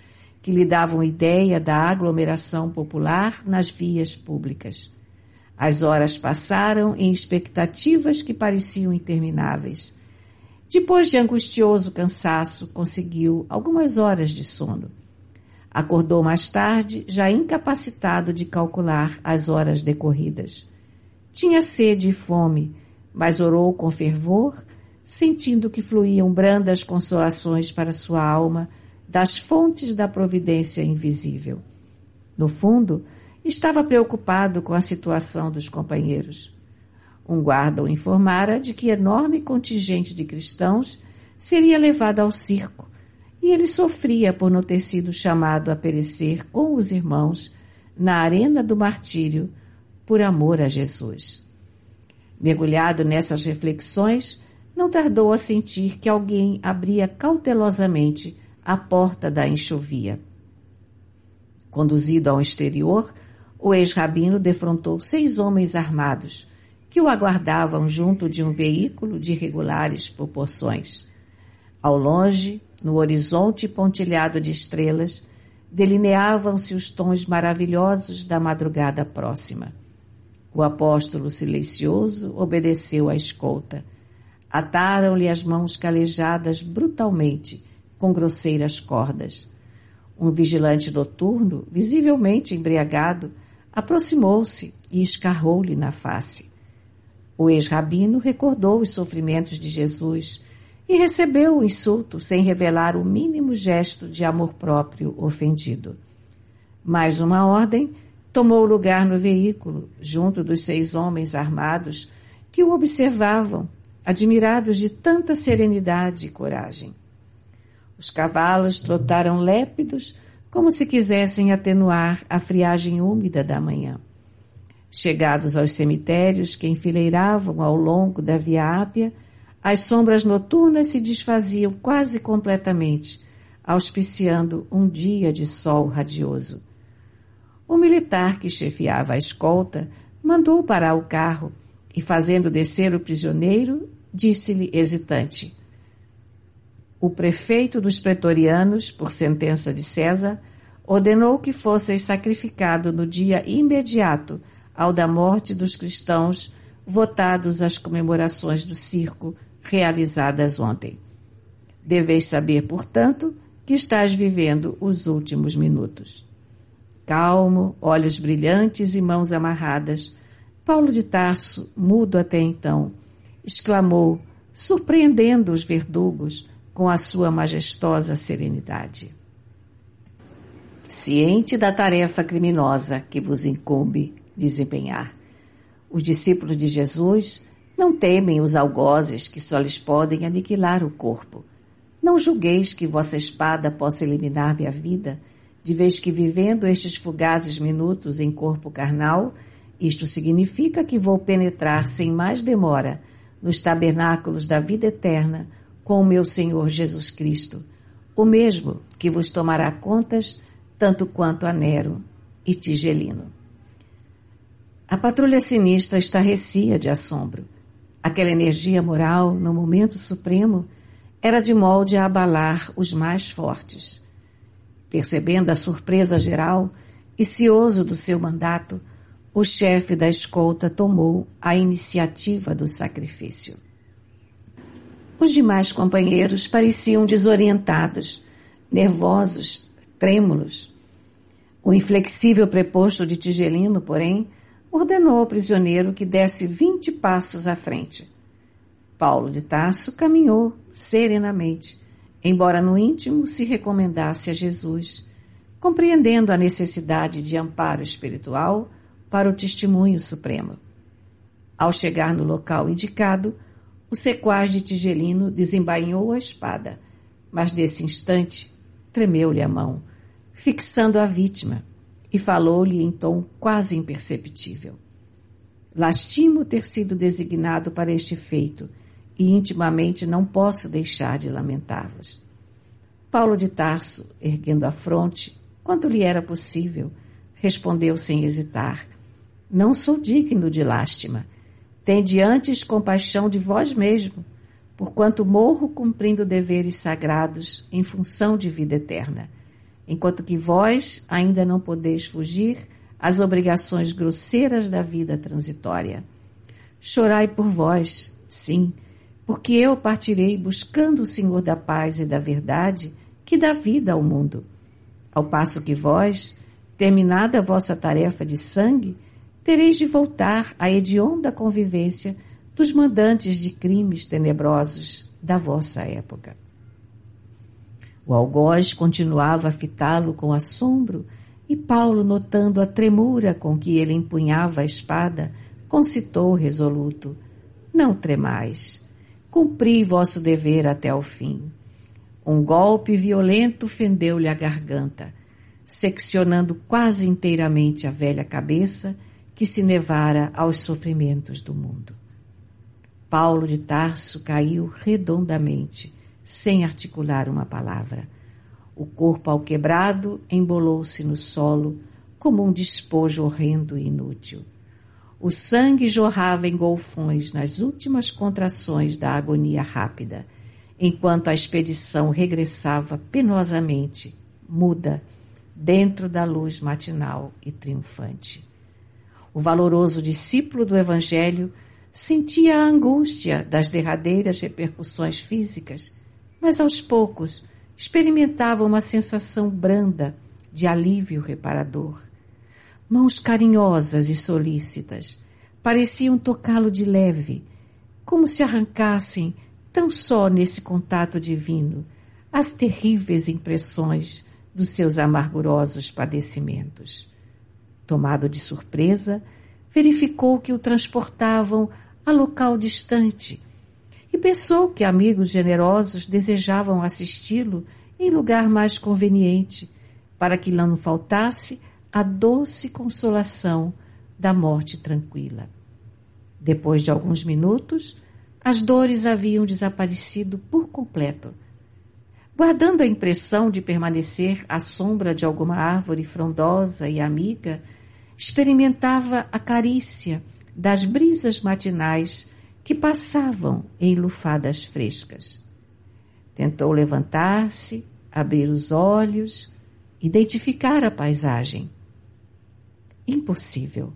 S1: que lhe davam ideia da aglomeração popular nas vias públicas. As horas passaram em expectativas que pareciam intermináveis. Depois de angustioso cansaço, conseguiu algumas horas de sono. Acordou mais tarde, já incapacitado de calcular as horas decorridas. Tinha sede e fome, mas orou com fervor, sentindo que fluíam brandas consolações para sua alma das fontes da providência invisível. No fundo, estava preocupado com a situação dos companheiros. Um guarda o informara de que enorme contingente de cristãos seria levado ao circo, e ele sofria por não ter sido chamado a perecer com os irmãos na arena do martírio por amor a Jesus. Mergulhado nessas reflexões, não tardou a sentir que alguém abria cautelosamente a porta da enxovia. Conduzido ao exterior, o ex-rabino defrontou seis homens armados que o aguardavam junto de um veículo de regulares proporções. Ao longe, no horizonte pontilhado de estrelas, delineavam-se os tons maravilhosos da madrugada próxima. O apóstolo silencioso obedeceu à escolta. Ataram-lhe as mãos calejadas brutalmente, com grosseiras cordas. Um vigilante noturno, visivelmente embriagado, aproximou-se e escarrou-lhe na face. O ex-rabino recordou os sofrimentos de Jesus e recebeu o insulto sem revelar o mínimo gesto de amor próprio ofendido. Mais uma ordem tomou lugar no veículo, junto dos seis homens armados que o observavam, admirados de tanta serenidade e coragem. Os cavalos trotaram lépidos, como se quisessem atenuar a friagem úmida da manhã. Chegados aos cemitérios que enfileiravam ao longo da Via Ápia, as sombras noturnas se desfaziam quase completamente, auspiciando um dia de sol radioso. O militar que chefiava a escolta mandou parar o carro e, fazendo descer o prisioneiro, disse-lhe hesitante: o prefeito dos pretorianos, por sentença de César, ordenou que fosseis sacrificado no dia imediato ao da morte dos cristãos votados às comemorações do circo realizadas ontem. Deveis saber, portanto, que estás vivendo os últimos minutos. Calmo, olhos brilhantes e mãos amarradas, Paulo de Tarso, mudo até então, exclamou, surpreendendo os verdugos com a sua majestosa serenidade: ciente da tarefa criminosa que vos incumbe desempenhar, os discípulos de Jesus não temem os algozes que só lhes podem aniquilar o corpo. Não julgueis que vossa espada possa eliminar-me a vida, de vez que, vivendo estes fugazes minutos em corpo carnal, isto significa que vou penetrar sem mais demora nos tabernáculos da vida eterna com o meu Senhor Jesus Cristo, o mesmo que vos tomará contas tanto quanto a Nero e Tigelino. A patrulha sinistra estarrecia de assombro. Aquela energia moral, no momento supremo, era de molde a abalar os mais fortes. Percebendo a surpresa geral e cioso do seu mandato, o chefe da escolta tomou a iniciativa do sacrifício. Os demais companheiros pareciam desorientados, nervosos, trêmulos. O inflexível preposto de Tigelino, porém, ordenou ao prisioneiro que desse vinte passos à frente. Paulo de Tarso caminhou serenamente, embora no íntimo se recomendasse a Jesus, compreendendo a necessidade de amparo espiritual para o testemunho supremo. Ao chegar no local indicado, o sequaz de Tigelino desembainhou a espada, mas nesse instante tremeu-lhe a mão, fixando a vítima, e falou-lhe em tom quase imperceptível: lastimo ter sido designado para este feito, e intimamente não posso deixar de lamentar-vos. Paulo de Tarso, erguendo a fronte, quanto lhe era possível, respondeu sem hesitar: não sou digno de lástima. Tende antes compaixão de vós mesmo, porquanto morro cumprindo deveres sagrados em função de vida eterna. enquanto que vós ainda não podeis fugir às obrigações grosseiras da vida transitória. Chorai por vós, sim, porque eu partirei buscando o Senhor da paz e da verdade, que dá vida ao mundo. Ao passo que vós, terminada a vossa tarefa de sangue, tereis de voltar à hedionda convivência dos mandantes de crimes tenebrosos da vossa época. O algoz continuava a fitá-lo com assombro, e Paulo, notando a tremura com que ele empunhava a espada, concitou resoluto: não tremais, cumpri vosso dever até ao fim. Um golpe violento fendeu-lhe a garganta, seccionando quase inteiramente a velha cabeça que se nevara aos sofrimentos do mundo. Paulo de Tarso caiu redondamente, sem articular uma palavra. O corpo alquebrado embolou-se no solo como um despojo horrendo e inútil. O sangue jorrava em golfões nas últimas contrações da agonia rápida, enquanto a expedição regressava penosamente, muda, dentro da luz matinal e triunfante. O valoroso discípulo do Evangelho sentia a angústia das derradeiras repercussões físicas, mas aos poucos experimentava uma sensação branda de alívio reparador. Mãos carinhosas e solícitas pareciam tocá-lo de leve, como se arrancassem, tão só nesse contato divino, as terríveis impressões dos seus amargurosos padecimentos. Tomado de surpresa, verificou que o transportavam a local distante e pensou que amigos generosos desejavam assisti-lo em lugar mais conveniente, para que não faltasse a doce consolação da morte tranquila. Depois de alguns minutos, as dores haviam desaparecido por completo. Guardando a impressão de permanecer à sombra de alguma árvore frondosa e amiga, experimentava a carícia das brisas matinais que passavam em lufadas frescas. Tentou levantar-se, abrir os olhos, identificar a paisagem. Impossível.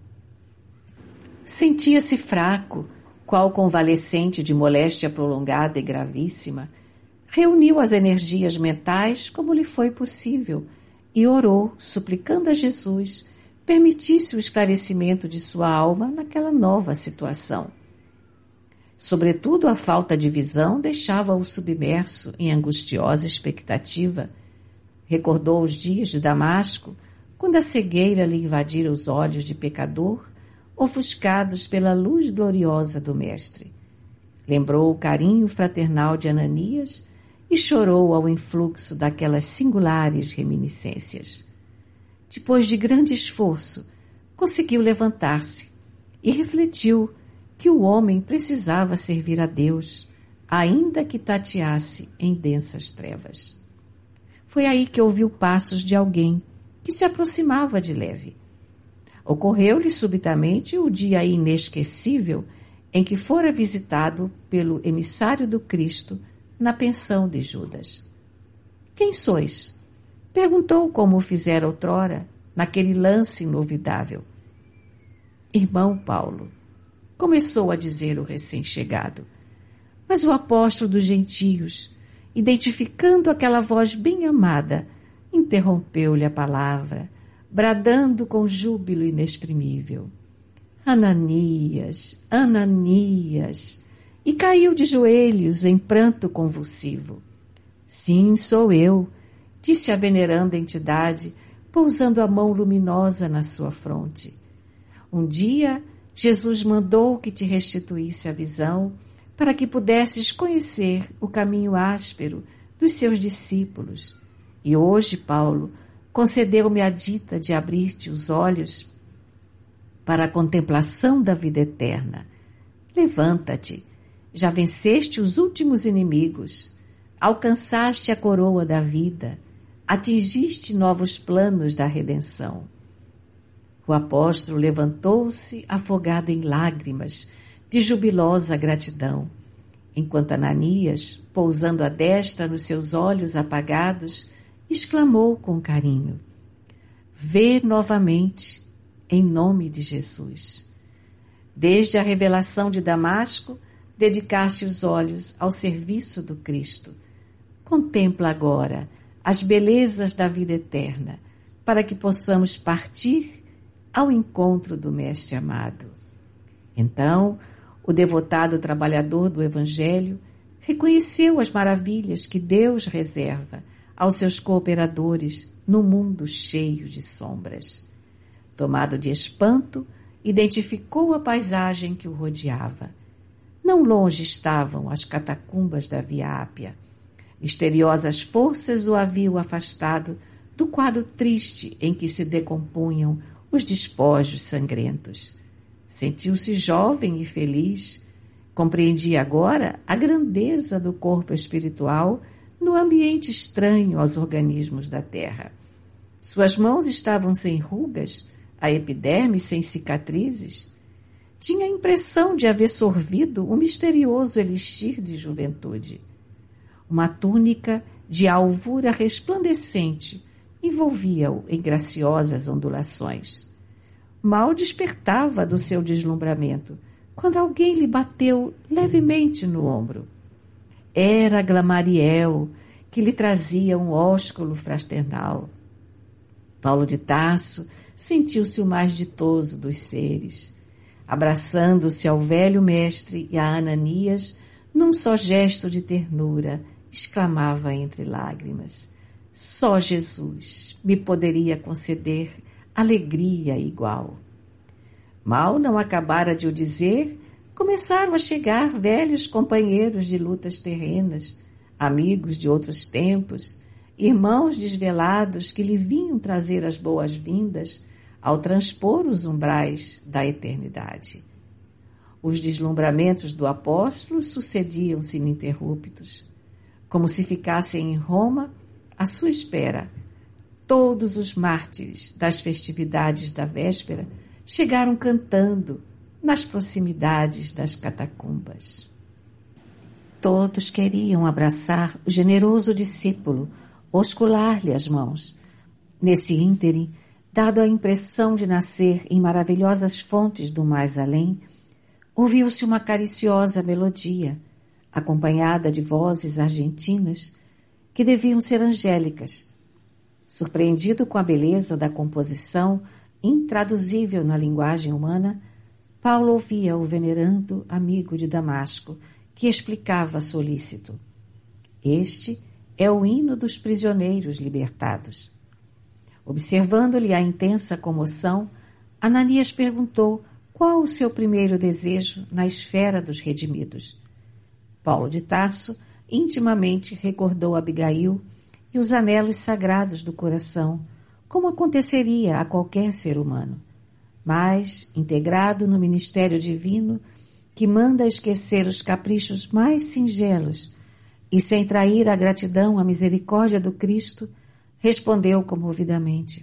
S1: Sentia-se fraco, qual convalescente de moléstia prolongada e gravíssima. Reuniu as energias mentais como lhe foi possível e orou, suplicando a Jesus, permitisse o esclarecimento de sua alma naquela nova situação. Sobretudo, a falta de visão deixava-o submerso em angustiosa expectativa. Recordou os dias de Damasco, quando a cegueira lhe invadira os olhos de pecador, ofuscados pela luz gloriosa do Mestre. Lembrou o carinho fraternal de Ananias e chorou ao influxo daquelas singulares reminiscências. Depois de grande esforço, conseguiu levantar-se e refletiu que o homem precisava servir a Deus, ainda que tateasse em densas trevas. Foi aí que ouviu passos de alguém que se aproximava de leve. Ocorreu-lhe subitamente o dia inesquecível em que fora visitado pelo emissário do Cristo na pensão de Judas. Quem sois? Perguntou como o fizera outrora, naquele lance inovidável. Irmão Paulo, começou a dizer o recém-chegado. Mas o apóstolo dos gentios, identificando aquela voz bem amada, interrompeu-lhe a palavra, bradando com júbilo inexprimível. Ananias, Ananias! E caiu de joelhos em pranto convulsivo. Sim, sou eu, disse a veneranda entidade, pousando a mão luminosa na sua fronte. Um dia, Jesus mandou que te restituísse a visão para que pudesses conhecer o caminho áspero dos seus discípulos. E hoje, Paulo, concedeu-me a dita de abrir-te os olhos para a contemplação da vida eterna. Levanta-te, já venceste os últimos inimigos, alcançaste a coroa da vida, atingiste novos planos da redenção. O apóstolo levantou-se afogado em lágrimas de jubilosa gratidão, enquanto Ananias, pousando a destra nos seus olhos apagados, exclamou com carinho: vê novamente, em nome de Jesus. Desde a revelação de Damasco, dedicaste os olhos ao serviço do Cristo. Contempla agora as belezas da vida eterna, para que possamos partir ao encontro do Mestre amado. Então, o devotado trabalhador do Evangelho reconheceu as maravilhas que Deus reserva aos seus cooperadores no mundo cheio de sombras. Tomado de espanto, identificou a paisagem que o rodeava. Não longe estavam as catacumbas da Via Ápia. Misteriosas forças o haviam afastado do quadro triste em que se decompunham os despojos sangrentos. Sentiu-se jovem e feliz. Compreendia agora a grandeza do corpo espiritual no ambiente estranho aos organismos da terra. Suas mãos estavam sem rugas, a epiderme sem cicatrizes. Tinha a impressão de haver sorvido um misterioso elixir de juventude. Uma túnica de alvura resplandecente envolvia-o em graciosas ondulações. Mal despertava do seu deslumbramento, quando alguém lhe bateu levemente no ombro. Era Gamaliel, que lhe trazia um ósculo fraternal. Paulo de Tarso sentiu-se o mais ditoso dos seres. Abraçando-se ao velho mestre e a Ananias, num só gesto de ternura, exclamava entre lágrimas: só Jesus me poderia conceder alegria igual. Mal não acabara de o dizer, começaram a chegar velhos companheiros de lutas terrenas, amigos de outros tempos, irmãos desvelados que lhe vinham trazer as boas-vindas ao transpor os umbrais da eternidade. Os deslumbramentos do apóstolo sucediam-se ininterruptos. Como se ficassem em Roma, à sua espera, todos os mártires das festividades da véspera chegaram cantando nas proximidades das catacumbas. Todos queriam abraçar o generoso discípulo, oscular-lhe as mãos. Nesse ínterim, dado a impressão de nascer em maravilhosas fontes do mais além, ouviu-se uma cariciosa melodia, acompanhada de vozes argentinas que deviam ser angélicas. Surpreendido com a beleza da composição, intraduzível na linguagem humana, Paulo ouvia o venerando amigo de Damasco, que explicava solícito: este é o hino dos prisioneiros libertados. Observando-lhe a intensa comoção, Ananias perguntou qual o seu primeiro desejo na esfera dos redimidos. Paulo de Tarso intimamente recordou Abigail e os anelos sagrados do coração, como aconteceria a qualquer ser humano. Mas, integrado no ministério divino, que manda esquecer os caprichos mais singelos e, sem trair a gratidão à misericórdia do Cristo, respondeu comovidamente: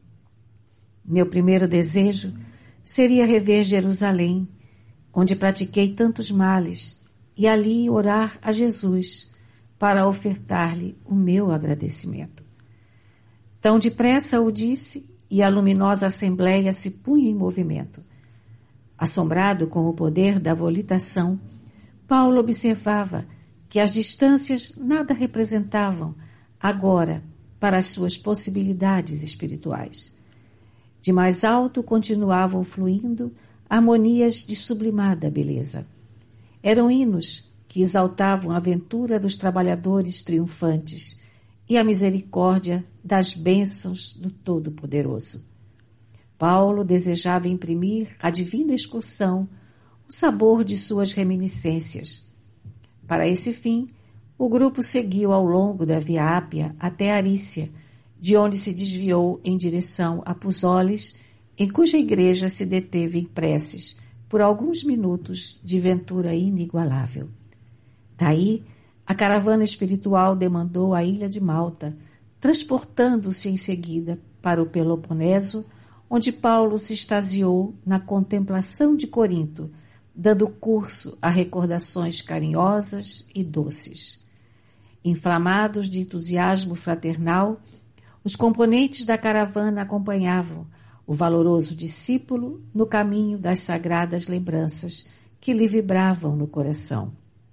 S1: meu primeiro desejo seria rever Jerusalém, onde pratiquei tantos males, e ali orar a Jesus para ofertar-lhe o meu agradecimento. Tão depressa o disse, e a luminosa assembleia se punha em movimento. Assombrado com o poder da volitação, Paulo observava que as distâncias nada representavam agora para as suas possibilidades espirituais. De mais alto continuavam fluindo harmonias de sublimada beleza. Eram hinos que exaltavam a aventura dos trabalhadores triunfantes e a misericórdia das bênçãos do Todo-Poderoso. Paulo desejava imprimir à divina excursão o sabor de suas reminiscências. Para esse fim, o grupo seguiu ao longo da Via Ápia até Arícia, de onde se desviou em direção a Puzoles, em cuja igreja se deteve em preces por alguns minutos de ventura inigualável. Daí, a caravana espiritual demandou a ilha de Malta, transportando-se em seguida para o Peloponeso, onde Paulo se extasiou na contemplação de Corinto, dando curso a recordações carinhosas e doces. Inflamados de entusiasmo fraternal, os componentes da caravana acompanhavam o valoroso discípulo no caminho das sagradas lembranças que lhe vibravam no coração.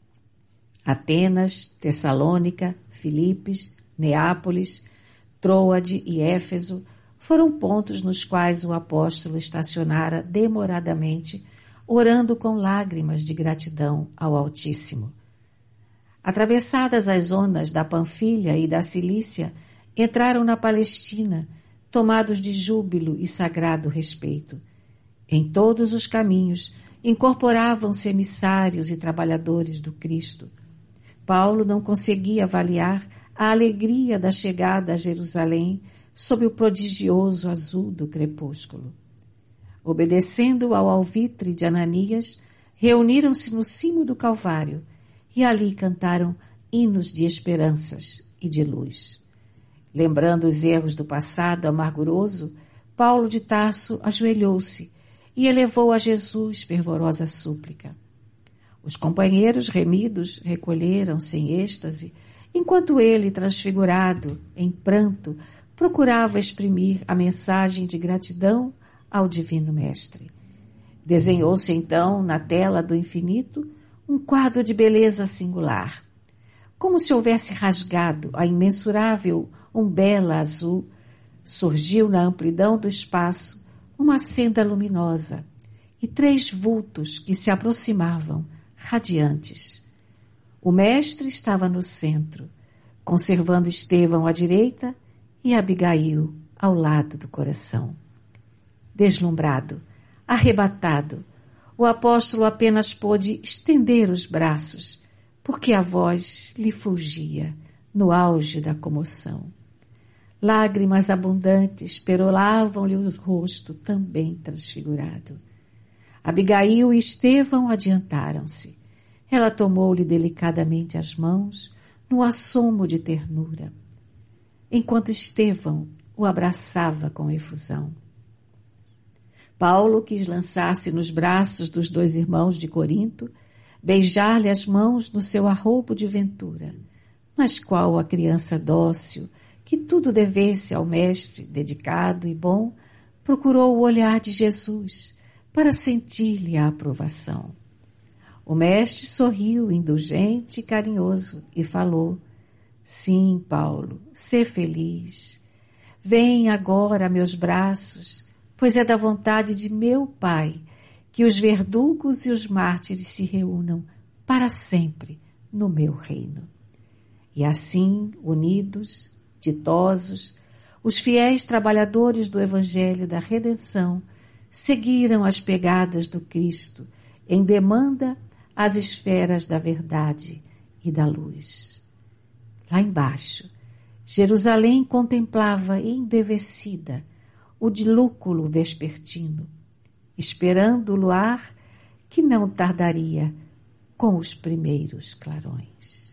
S1: Atenas, Tessalônica, Filipos, Neápolis, Troade e Éfeso foram pontos nos quais o apóstolo estacionara demoradamente, orando com lágrimas de gratidão ao Altíssimo. Atravessadas as zonas da Panfilha e da Cilícia, entraram na Palestina, tomados de júbilo e sagrado respeito. Em todos os caminhos, incorporavam-se emissários e trabalhadores do Cristo. Paulo não conseguia avaliar a alegria da chegada a Jerusalém sob o prodigioso azul do crepúsculo. Obedecendo ao alvitre de Ananias, reuniram-se no cimo do Calvário e ali cantaram hinos de esperanças e de luz. Lembrando os erros do passado amarguroso, Paulo de Tarso ajoelhou-se e elevou a Jesus fervorosa súplica. Os companheiros remidos recolheram-se em êxtase, enquanto ele, transfigurado, em pranto, procurava exprimir a mensagem de gratidão ao Divino Mestre. Desenhou-se então, na tela do infinito, um quadro de beleza singular. Como se houvesse rasgado a imensurável umbela azul, surgiu na amplidão do espaço uma senda luminosa e três vultos que se aproximavam, radiantes. O mestre estava no centro, conservando Estevão à direita e Abigail ao lado do coração. Deslumbrado, arrebatado, o apóstolo apenas pôde estender os braços, porque a voz lhe fugia no auge da comoção. Lágrimas abundantes perolavam-lhe o rosto também transfigurado. Abigail e Estevão adiantaram-se. Ela tomou-lhe delicadamente as mãos, num assomo de ternura, enquanto Estevão o abraçava com efusão. Paulo quis lançar-se nos braços dos dois irmãos de Corinto, beijar-lhe as mãos no seu arroubo de ventura. Mas qual a criança dócil, que tudo devesse ao mestre, dedicado e bom, procurou o olhar de Jesus para sentir-lhe a aprovação. O mestre sorriu, indulgente e carinhoso, e falou: Sim, Paulo, sê feliz. Vem agora a meus braços, pois é da vontade de meu Pai que os verdugos e os mártires se reúnam para sempre no meu reino. E assim, unidos, ditosos, os fiéis trabalhadores do Evangelho da Redenção seguiram as pegadas do Cristo em demanda às esferas da verdade e da luz. Lá embaixo, Jerusalém contemplava embevecida o dilúculo vespertino, esperando o luar que não tardaria com os primeiros clarões.